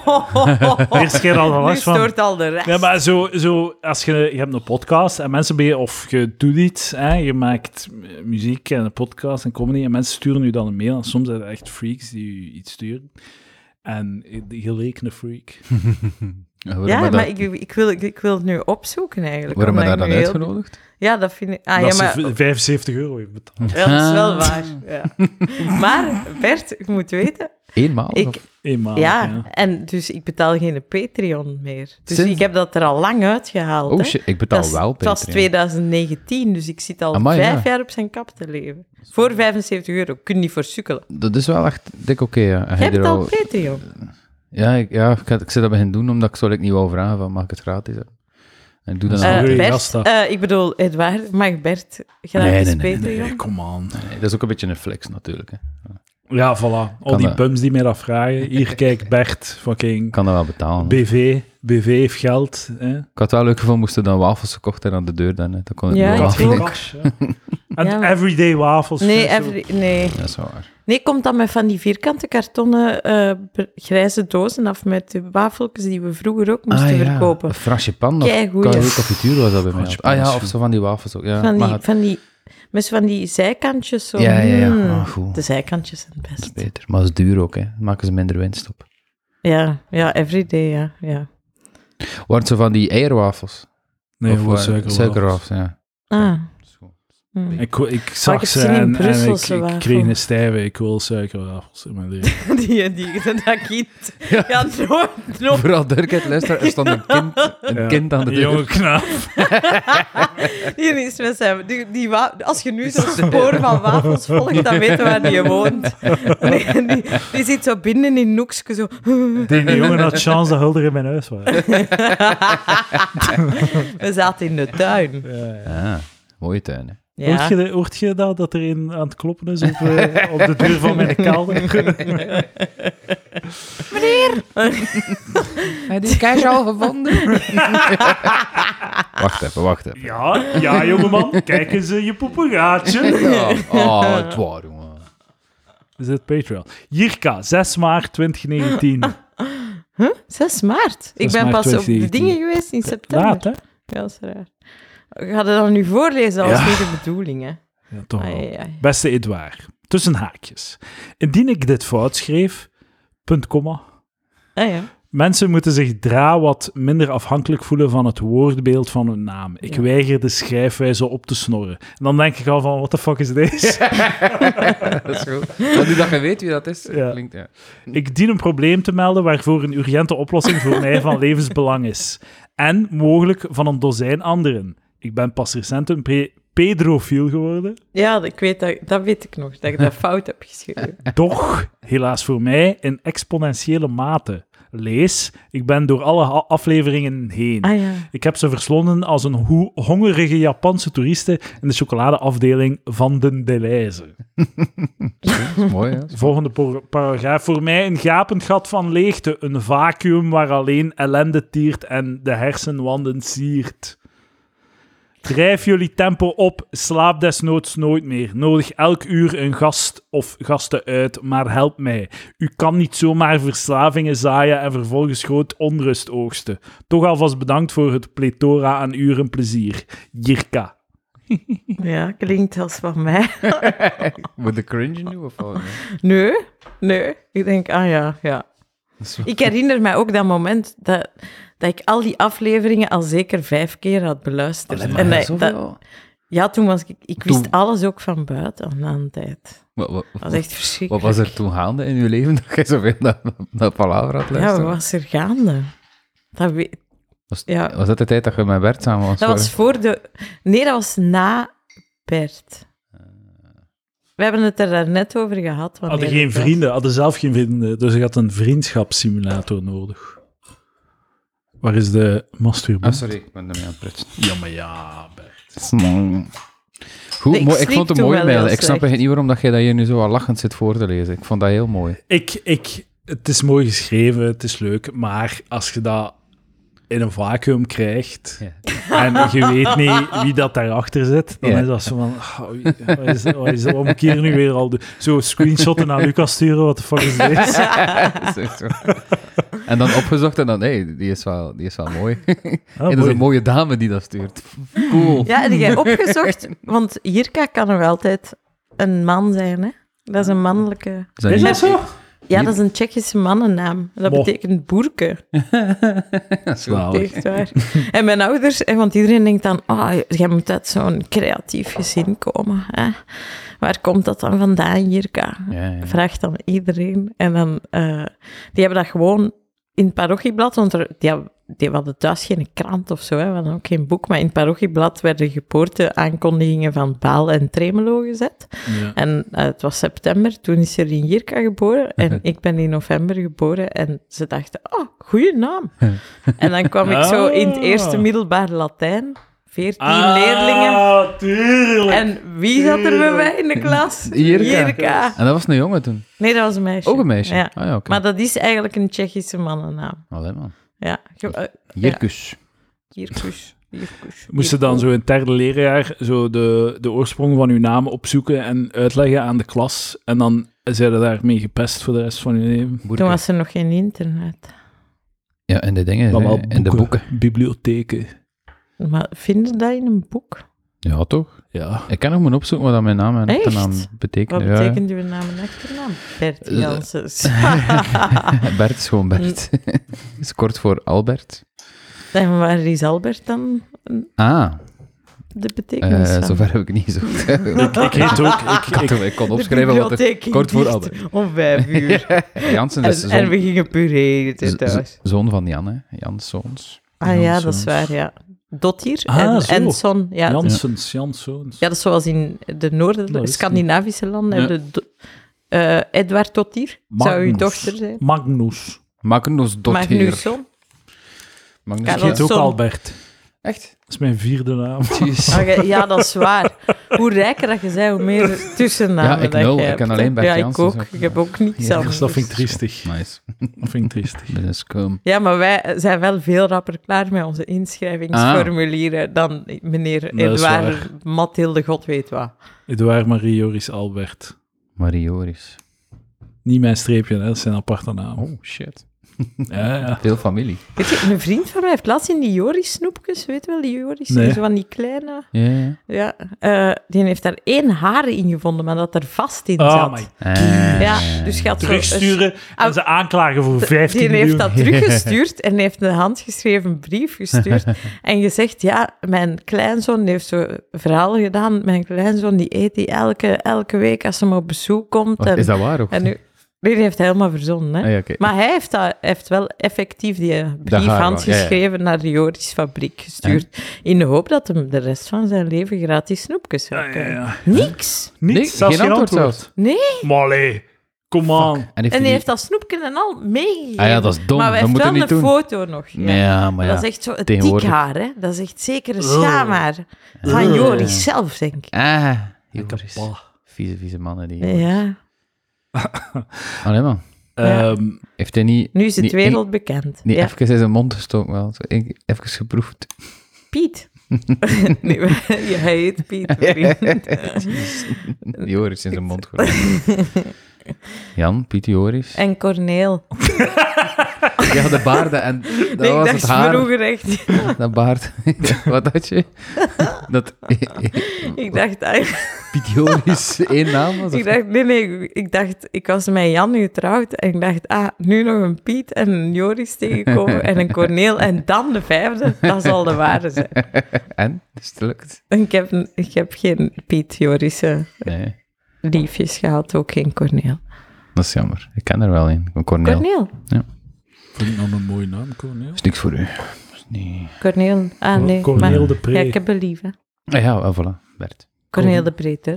De de eerste keer al Nu was van... stoort al de rest. Ja, maar zo, zo als je, je hebt een podcast en mensen beginnen, of je doet iets, hè, je maakt muziek en een podcast en comedy en mensen sturen u dan een mail en soms zijn het echt freaks die u iets sturen. En je leek een freak. Ja, waarom Ja, heb maar je dat- ik, ik, wil, ik wil het nu opzoeken eigenlijk. waarom heb je daar omdat dan ik nu heel- uitgenodigd? Ja, dat vind ik... Ah, dat ja, ze maar... v- vijfenzeventig euro heeft betaald. Ja, dat is wel Ah. waar. Ja. Maar, Bert, je moet weten... Eenmaal? Ik, of- Eenmaal. ja, Ja. en dus ik betaal geen Patreon meer. Dus Sinds- ik heb dat er al lang uitgehaald. Oh hè. shit, ik betaal Dat is- wel Het was Patreon. twintig negentien, dus ik zit al Amai, vijf ja. jaar op zijn kap te leven. Voor vijfenzeventig euro, kun je niet voor sukkelen. Dat is wel echt dik oké, ja. En Jij je er al- betaalt Patreon. Ja, ik, ja ik, had- ik zit dat beginnen doen, omdat ik zo like, niet wou vragen van, mag ik het gratis hebben? En ik doe dat Dat is nou. een Eh, goeie Bert, gast, dat. eh, ik bedoel, Edouard, mag Bert gratis Nee, nee, nee, Patreon? Nee, kom aan. Nee, dat is ook een beetje een flex natuurlijk. Hè. Ja, voilà. Al Kan die dat. bums die mij dat vragen. Hier, kijk, Bert, Ik fucking kan dat wel betalen. B V. B V heeft geld. Hè. Ik had wel leuk gevonden, moesten dan wafels gekocht hebben aan de deur. Dan, hè. Dan kon het Ja, niet ik wel Kat geen ook. cash, hè. En Ja, maar- everyday wafels. Nee, zo. every, nee. Dat is wel waar. nee, komt dan met van die vierkante kartonnen eh, b- grijze dozen af met de wafeltjes die we vroeger ook moesten Ah, ja. verkopen. Een frasjepan of Keigoeie. Carré confituur was dat bij mij. Frasjepan Ah ja, is of goed. zo van die wafels ook. Ja, van, maar die, het van die, met zo van die zijkantjes. Zo. Ja, ja, ja. Mm, Ah, goed. de zijkantjes zijn het is best. beter. Maar het is duur ook, hè. Dan maken ze minder winst op. Ja, ja, everyday, ja. ja. Waren het zo van die eierwafels? Nee, Of gewoon waren- suikerwafels. suikerwafels, ja. Ah. Dat is goed. mm. Ik, ik zag ik heb ze zin in en, en Brusselse ik, ik wafel. kreeg een stijve. Ik wil suikerwafels in mijn leven. die, die, dat kind. Ja, nooit, nooit. Vooral Dirk het luisteren, er stond een kind, een Ja, kind aan de een deur. jonge knaap. Hier is met zijn... Die, die wa- als je nu zo'n spoor van wafels volgt, dan weten we waar die woont. Nee, die, die zit zo binnen in een hoekje, zo... Die, die jongen had chance dat Hulder in mijn huis was. We zaten in de tuin. Ja, ja. Ah, mooie tuin, hè. Ja. Hoort, je, de- hoort je dat, dat er een aan het kloppen is op, eh, op de deur van mijn kelder? Heb je die cash al gevonden? wacht even, wacht even. Ja, ja, jongeman. Kijk eens eh, je poepengaatje. Ja. Oh, het waar, jongen. Is dit Patreon? Jirka, zes maart twintig negentien. Huh? zes maart? Ik ben maart pas op de twintig negentien. dingen geweest in september. Laat, hè? Ja, dat is raar. Ga je dat nu voorlezen als Ja. niet de bedoeling, hè? Ja, toch wel. Ai, ai, ai. Beste Edouard, tussen haakjes. Indien ik dit fout schreef, punt, komma, Ah, ja. mensen moeten zich dra wat minder afhankelijk voelen van het woordbeeld van hun naam. Ik Ja. weiger de schrijfwijze op te snorren. En dan denk ik al van, what the fuck is deze? Dat is goed. Maar nu dat je weet wie dat is, Ja. klinkt... Ja. Ik dien een probleem te melden waarvoor een urgente oplossing voor mij van levensbelang is. En mogelijk van een dozijn anderen. Ik ben pas recent een pre- pedrofiel geworden. Ja, ik weet dat, dat weet ik nog, dat ik dat fout heb geschreven. Toch, helaas voor mij, in exponentiële mate. Lees, ik ben door alle ha- afleveringen heen. Ah ja. Ik heb ze verslonden als een ho- hongerige Japanse toeriste in de chocoladeafdeling van de Deleuze. Dat is mooi, hè? Volgende por- paragraaf. Voor mij een gapend gat van leegte, een vacuüm waar alleen ellende tiert en de hersenwanden siert. Drijf jullie tempo op, slaap desnoods nooit meer. Nodig elk uur een gast of gasten uit, maar help mij. U kan niet zomaar verslavingen zaaien en vervolgens groot onrust oogsten. Toch alvast bedankt voor het plethora aan uren plezier. Jirka. Ja, klinkt als van mij. Moet de cringe nu of wat? Nee, nee. Ik denk, ah ja, ja. Ik herinner mij ook dat moment dat, dat ik al die afleveringen al zeker vijf keer had beluisterd. Alleen maar En dat- zoveel? dat- ja, toen was ik... Ik wist Toen- alles ook van buiten aan de tijd. Wat, wat, Dat was echt wat verschrikkelijk. was er toen gaande in je leven dat je zoveel naar, naar Palaver had Ja, luisteren? wat was er gaande? Dat, we- was, ja. was dat de tijd dat je met Bert samen was? dat was voor de... Nee, dat was na Bert. We hebben het er daarnet over gehad. wanneer Hadden geen het was. vrienden, hadden zelf geen vrienden, dus je had een vriendschapssimulator nodig. Waar is de Ah, masturbatie? sorry, ik ben ermee aan het prutsen. Ja, maar ja, Bert. Goed, Nee, ik mooi. Ik sliep vond het toen mooi, wel Mijl. heel Ik snap slecht. eigenlijk niet waarom dat jij dat hier nu zo al lachend zit voor te lezen. Ik vond dat heel mooi. Ik, ik, het is mooi geschreven, het is leuk, maar als je dat in een vacuüm krijgt Ja. en je weet niet wie dat daarachter zit, dan Ja. is dat zo van, oh, wie- wat, is, wat, is, wat moet ik hier nu weer al doen? Zo screenshotten naar Lucas sturen, wat de fuck is dit? Zo, zo. En dan opgezocht en dan, hé, die, is wel- die is wel mooi. Ah, en dat is mooi. een mooie dame die dat stuurt. Cool. Ja, heb jij opgezocht? Want Jirka kan nog altijd een man zijn, hè? Dat is een mannelijke... Zijn Is die- dat zo? Ja, dat is een Tsjechische mannennaam. Dat Mo. betekent boerke. Zalig. Echt waar. En mijn ouders, hè, want iedereen denkt dan, oh, jij moet uit zo'n creatief gezin komen. Hè? Waar komt dat dan vandaan, Jirka? Ja, ja. Vraagt dan iedereen. En dan, eh, die hebben dat gewoon in het parochieblad, want er, die, die hadden thuis geen krant of zo, hè, we hadden ook geen boek, maar in het parochieblad werden geboorteaankondigingen van Baal en Tremelo gezet. Ja. En uh, het was september, toen is er in Jirka geboren en ik ben in november geboren en ze dachten, oh, goeie naam. En dan kwam ik zo in het eerste middelbaar Latijn, veertien leerlingen. Ah, tuurlijk. En wie zat er bij mij in de klas? Jirka. En dat was een jongen toen. Nee, dat was een meisje. Ook een meisje? Ja. Ah ja, oké. Maar dat is eigenlijk een Tsjechische mannennaam. Allee, man. Ja. Ge- eh, Jirkus. Jirkus. Jirkus. Moest je dan zo in het derde leerjaar zo de, de oorsprong van uw naam opzoeken en uitleggen aan de klas. En dan zijn je daarmee gepest voor de rest van je leven. Toen was er nog geen internet. Ja, en de dingen, Maar hè, wel in de boeken. Bibliotheken. Maar vinden dat in een boek? Ja, toch? Ja. Ik kan nog maar opzoeken wat dat mijn naam en Echt? achternaam betekent. Wat Ja. betekent uw naam en achternaam? Bert Eh, Janssens. Bert is gewoon Bert. is kort voor Albert. En waar is Albert dan Ah, de betekenis eh van? zover heb ik niet gezocht. Ik, ik heet ook... Ik, Ik, ik, kon- ik kon De opschrijven wat er bibliotheek ging kort voor dicht Albert. om vijf uur. Jansen en, is en zoon, we gingen pureren z- thuis. z- zoon van Jan, hè. Jan Zoons. Ah ja, Janssens. dat is waar, ja. Dottir Ah, en, zo. en Son. Ja, Janssens, Janssons. ja, dat is zoals in de noorden, Dat is Scandinavische landen. Ja. hebben de do- eh, Edward Dottir zou uw Magnus. dochter zijn. Magnus. Magnus Dottir. Magnusson. Magnus Ik Carlos. heet ook Son. Albert. Echt? Dat is mijn vierde naam. Jeez. Ah, ja, ja, dat is waar. Hoe rijker dat je bent, hoe meer tussennamen Ja, ik dat nul. je Ik hebt. ken alleen Bert Ja, ik Janssens ook. ook. Ik heb ook niets Ja, anders. Dat vind ik triestig. Nice. Dat vind ik triestig. Dat is cum. Ja, maar wij zijn wel veel rapper klaar met onze inschrijvingsformulieren dan meneer Dat is Edouard waar. Mathilde, god weet wat. Edouard Marie Joris Albert. Marie Joris. Niet mijn streepje, hè. Dat zijn aparte namen. Oh, shit. Ja, ja. Veel familie. Weet je, een vriend van mij heeft laatst in die Joris-snoepjes, weet je wel, die Joris, Nee. zo van die kleine... Ja, ja. Ja, eh, die heeft daar één haar in gevonden, maar dat er vast in Oh zat. my Ah. Ja, dus gaat zo... Terugsturen en Ah, ze aanklagen voor vijftien Die miljoen. heeft dat teruggestuurd en heeft een handgeschreven brief gestuurd en gezegd, ja, mijn kleinzoon die heeft zo een verhaal gedaan, mijn kleinzoon die eet die elke, elke week als hij op bezoek komt. Wat, en, is dat waar ook? en nu, nee, die heeft hij helemaal verzonnen, hè. Ah, ja, oké. Maar hij heeft, dat, hij heeft wel effectief die brief haar wel, handgeschreven naar de Joris-fabriek gestuurd, in de hoop dat hem de rest van zijn leven gratis snoepjes zou Ja, ja, krijgen. ja. Niks. Niets, Nee, zelfs geen antwoord zelfs. Nee. Maar allee, kom aan. En heeft En hij die heeft dat snoepje en al meegegeven. Ah ja, dat is dom. Maar hij Dat heeft moet wel je een niet doen. foto nog. Ja. Ja, maar ja. Dat is echt zo het tegenwoordig- dik haar, hè. Dat is echt zeker een schaamhaar. Van Ugh. Joris zelf, denk ik. Ah, Ik Joris. heb- Vieze, vieze mannen die... Ja. Allee, man. Ehm, Heeft hij niet... Nu is het niet- wereldbekend. Niet Ja. even in zijn mond gestoken wel. Zo, even geproefd. Piet. Nee, ja, hij heet Piet, vriend. Joris in zijn mond gegooid. Jan, Piet Joris. En Corneel. Ja, de baarden en dat Nee, ik was dacht het haar. vroeger echt... Dat baard. Wat had je? Dat Ik dacht eigenlijk... Piet Joris één naam was? Ik Of? dacht, nee, nee, ik dacht, ik was met Jan getrouwd en ik dacht, ah, nu nog een Piet en een Joris tegenkomen en een Corneel en dan de vijfde, dat zal de ware zijn. En? Is het gelukt? En ik heb, ik heb geen Piet Joris'e Nee, liefjes gehad, ook geen Corneel. dat is jammer. Ik ken er wel een. Een Cornel. Corneel? vind ik nog een mooie naam, Corneel. Is niks voor u. Is niet... Corneel, ah nee. Corneel maar- de Pre. Ja, ik heb een lief, hè. Ah, ja, ah, voilà. Bert. Corneel de Preter.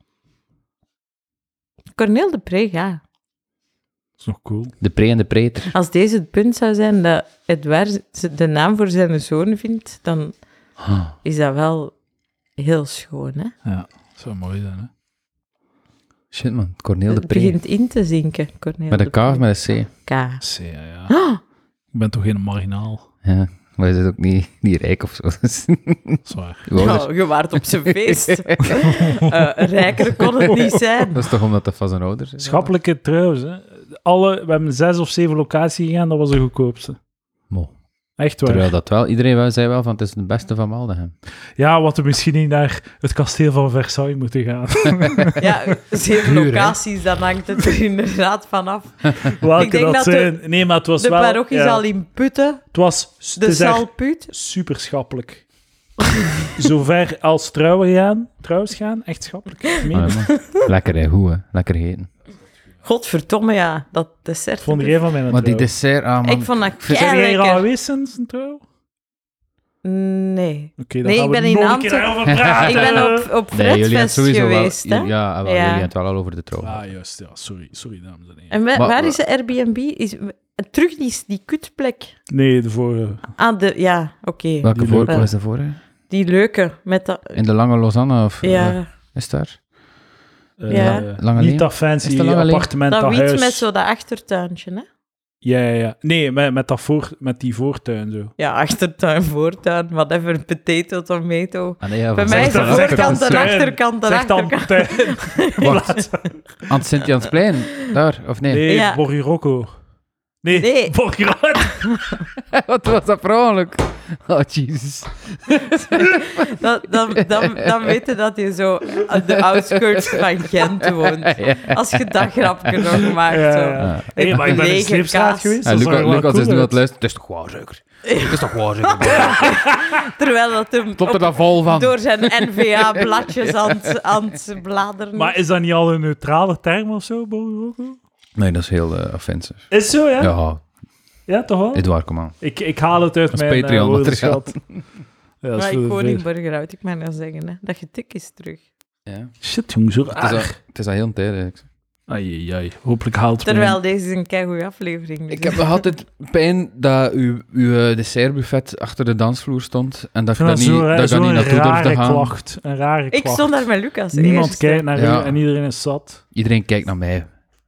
Corneel de Pre, ja. Dat is nog cool. De pre en de preter. Als deze het punt zou zijn dat Edouard de naam voor zijn zoon vindt, dan Ah, is dat wel heel schoon, hè. Ja, dat zou mooi zijn, hè. shit man, Corneel de Het pre. begint in te zinken, Corneel Met de een K of Pre. met een C? K. C, ja, ja. Ah, Ik ben toch geen marginaal. Ja, maar je zit ook niet, niet rijk of zo. Dus, Dat is waar. uw ouders- oh, je waart op zijn feest. Eh, rijker kon het niet zijn. Dat is toch omdat dat van zijn ouders is? Schappelijke trouwens, hè. Alle, we hebben zes of zeven locaties gegaan, dat was de goedkoopste. Mo. Echt waar. Terwijl dat wel, iedereen wel zei wel van het is de beste van Maldegem. Ja, wat we misschien niet naar het kasteel van Versailles moeten gaan. Ja, zeven Duur, hè? locaties, dan hangt het er inderdaad vanaf. Welke Ik denk dat dat de- zijn? Nee, maar het was De wel... parochie ja, zal in Putten, Het was... de het is echt Salput. super schappelijk. Zover als trouwen gaan, trouwens gaan, echt schappelijk. Ik meen het. Ah, man. Lekker hè, hoe hè, lekker eten. Godverdomme, ja, dat dessert. Vond ik een van mijn Maar die trouw. dessert, ah man. Ik vond dat vind- Zijn jij hier al lekker. geweest sinds een trouw? Nee. Oké, dan Nee, gaan ik we ben in nog een keer Antwerpen. over praten. Ik ben op, op Nee, jullie hebben Fredfest sowieso geweest, wel... hè. Ja, ah, wel, Ja. jullie hebben het wel al over de trouw. Ah, juist. Ja, sorry, sorry, dames en heren. En wa- Maar- waar is de Airbnb? Is, terug die, die kutplek. Nee, de vorige. Ah, de, ja, oké. Welke Die voor, leuke. wat is dat voor hè? Die leuke, met dat... In de Lange Lausanne of... Ja, eh, is het daar? eh, Ja. Lange niet Leen? dat Is fancy dat Lange Leen? appartement, dat, dat wiet huis. met zo dat achtertuintje, hè. Ja, ja, ja. Nee, met, met, dat voor, met die voortuin zo. Ja, achtertuin, voortuin, whatever, potato, tomato. Ah, nee, ja, Bij van- mij is de dan- zeg voorkant dan en tuin. achterkant en Zeg dan achterkant. tuin. Wacht. Aan het Sint-Jansplein, daar, of nee? Nee, Ja. Borgirocco. Nee, Nee. Borgirocco. Wat was dat per ongeluk? Oh, jezus. Dan, dan, dan, dan weet je dat je zo aan de outskirts van Gent woont. Ja. Als je dat grapje nog maakt. Ja, Zo. ja. Nee, maar ik ben in de Lege Sleepstraat kaas. geweest. Ja, dat zag Lucas, er wel Lucas cool is nu aan uit. het luisteren. Het is toch waar, zeker? Het is toch waar, zeker? Terwijl dat hem Klopt er op- dan vol van? door zijn N V A-bladjes aan, het- aan het bladeren. Maar is dat niet al een neutrale term of zo, Borgirocco? Nee, dat is heel uh, offensive. Is het zo, ja? Ja, Ja, toch wel? Edouard, kom aan. Ik, ik haal het uit Dat is mijn Patreon uh, materiaal. woordenschat. Ja, dat is maar voor ik de woon in vrees. Burgerhout, ik mag nou zeggen, hè, dat je tik is terug. Ja. Shit, jong, zo Het, is al, raar. het is al heel een tijd, eigenlijk. Ai, ai, ai. Hopelijk haalt het Terwijl deze is een keigoede aflevering. Dus Ik heb nog altijd pijn dat uw, uw eh, dessertbuffet achter de dansvloer stond en dat Ik ik vind daar dat niet, zo, dat ik daar zo'n niet naartoe durfde rare gaan. klacht. Een rare Ik klacht. stond daar met Lucas Niemand eerst. kijkt naar Ja. u en iedereen is zat. Iedereen kijkt naar mij.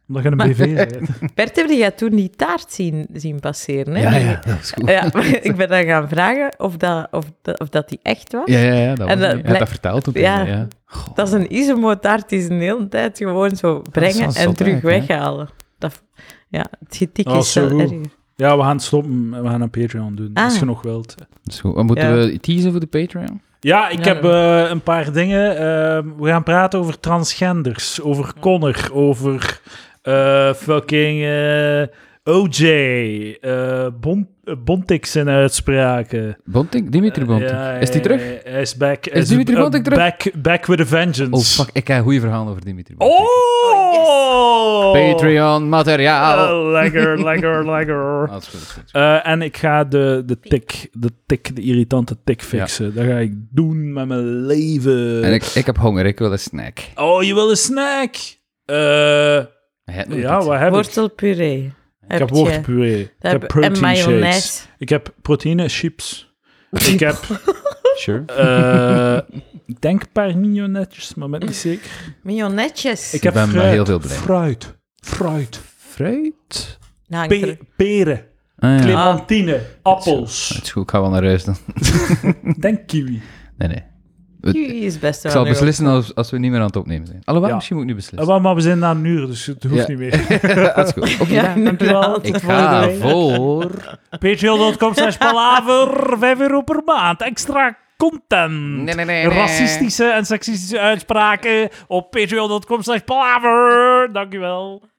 Omdat je een B V bent. Bert, heb jij toen die taart zien, zien passeren? Hè? Ja, ja, dat is goed. Ja, ik ben dan gaan vragen of dat, of dat, of dat die echt was. Ja, ja, ja, dat was En dat niet. Je had blijk- dat verteld op Ja. ja. ja. Dat is een Isimo-taart die ze een hele tijd gewoon zo brengen wel en zot terug eigenlijk, hè? weghalen. Dat, ja, het getik Dat is is zo wel goed. erg. Ja, we gaan stoppen. We gaan een Patreon doen, Ah. als je nog wilt. Dat is goed. Maar moeten Ja. we teasen voor de Patreon? Ja, ik Ja, heb eh, een paar dingen. Eh, we gaan praten over transgenders, over Connor, over eh, fucking eh, O J, eh Bon eh, Bontik zijn uitspraken. Bonting? Dimitri Bonting. Ja, is die ja, terug? ja, Hij is back. Hij Dimitri eh, Bontik terug? Back, back with a vengeance. Oh, fuck. Ik heb een goede verhaal over Dimitri Bonting. Oh! Patreon materiaal. Eh, lekker, lekker, lekker. Ah, dat is goed, dat is goed. Eh, en ik ga de, de tik, de tik, de irritante tik fixen. Dat ga ik doen met mijn leven. En ik, ik heb honger, ik wil een snack. Oh, je wil een snack? Eh, Hij heeft nog ja, iets. wat heb ik? Wortelpuree. Ik heb je. wortelpuree. Ik Dat heb heb- protein en shakes. mayonaise. Ik heb proteïne chips. Ik heb, Sure. eh, ik denk een paar mignonetjes, maar ben niet zeker. Mignonetjes. Ik heb ben fruit. heel veel blij. Fruit. Fruit. Fruit? Nou, Pe- ik- peren. Ah, ja. Clementine. Appels. Het is goed, ik ga wel naar huis dan. Denk kiwi. Nee, nee. Het- Kiwi is best Ik wel zal leuk. beslissen als, als we niet meer aan het opnemen zijn. Alhoewel, Ja. misschien moet ik nu Eh, beslissen. wel, maar we zijn na een uur, dus het hoeft Ja. niet meer. dat is goed. Oké. Ja, Dankjewel. inderdaad. Ik Tot ga volgende week. voor... Patreon dot com slash palaver. vijf euro per maand. Extra content. Nee, nee, nee, nee. Racistische en seksistische uitspraken op patreon dot com slash palaver. Dankjewel.